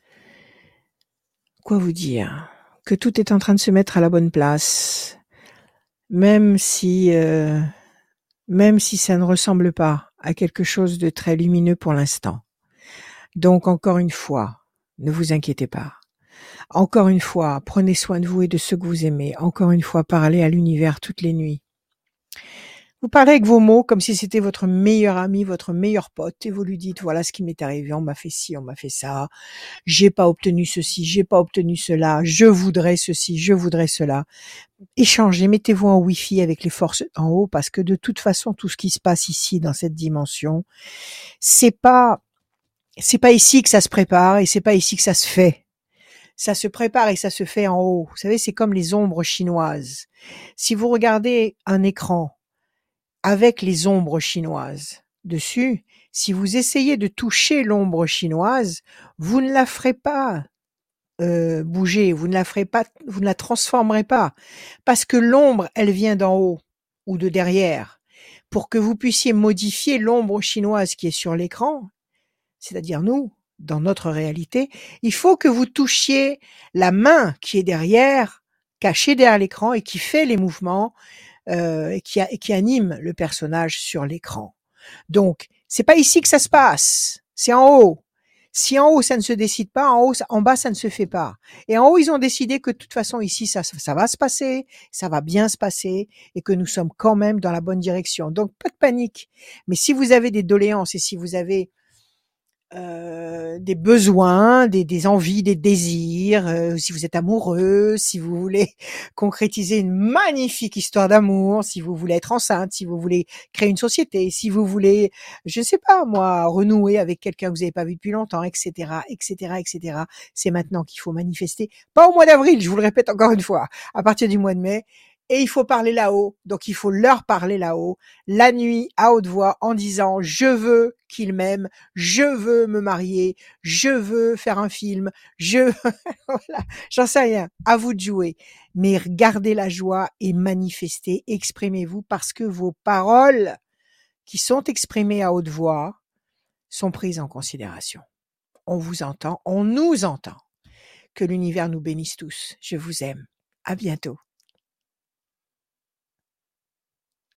Quoi vous dire? Que tout est en train de se mettre à la bonne place. Même si, heu, même si ça ne ressemble pas à quelque chose de très lumineux pour l'instant. Donc encore une fois, ne vous inquiétez pas. Encore une fois, prenez soin de vous et de ceux que vous aimez. Encore une fois, parlez à l'univers toutes les nuits. Vous parlez avec vos mots comme si c'était votre meilleur ami, votre meilleur pote et vous lui dites voilà ce qui m'est arrivé, on m'a fait ci, on m'a fait ça, j'ai pas obtenu ceci, j'ai pas obtenu cela, je voudrais ceci, je voudrais cela. Échangez, mettez-vous en wifi avec les forces en haut parce que de toute façon tout ce qui se passe ici dans cette dimension, c'est pas c'est pas ici que ça se prépare et c'est pas ici que ça se fait. Ça se prépare et ça se fait en haut. Vous savez, c'est comme les ombres chinoises. Si vous regardez un écran avec les ombres chinoises dessus, si vous essayez de toucher l'ombre chinoise, vous ne la ferez pas euh, bouger, vous ne la ferez pas, vous ne la transformerez pas, parce que l'ombre, elle vient d'en haut ou de derrière. Pour que vous puissiez modifier l'ombre chinoise qui est sur l'écran, c'est-à-dire nous, dans notre réalité, il faut que vous touchiez la main qui est derrière, cachée derrière l'écran et qui fait les mouvements euh, et, qui a, et qui anime le personnage sur l'écran. Donc, c'est pas ici que ça se passe, c'est en haut. Si en haut ça ne se décide pas, en haut, ça, en bas ça ne se fait pas. Et en haut ils ont décidé que de toute façon ici ça, ça va se passer, ça va bien se passer et que nous sommes quand même dans la bonne direction. Donc pas de panique. Mais si vous avez des doléances et si vous avez euh, des besoins, des, des envies, des désirs, euh, si vous êtes amoureux, si vous voulez concrétiser une magnifique histoire d'amour, si vous voulez être enceinte, si vous voulez créer une société, si vous voulez, je ne sais pas moi, renouer avec quelqu'un que vous n'avez pas vu depuis longtemps, et cetera, et cetera, et cetera. C'est maintenant qu'il faut manifester. Pas au mois d'avril, je vous le répète encore une fois, à partir du mois de mai. Et il faut parler là-haut, donc il faut leur parler là-haut, la nuit, à haute voix, en disant « Je veux qu'ils m'aiment, je veux me marier, je veux faire un film, je... » Voilà, j'en sais rien, à vous de jouer. Mais gardez la joie et manifestez, exprimez-vous parce que vos paroles qui sont exprimées à haute voix sont prises en considération. On vous entend, on nous entend. Que l'univers nous bénisse tous. Je vous aime. À bientôt.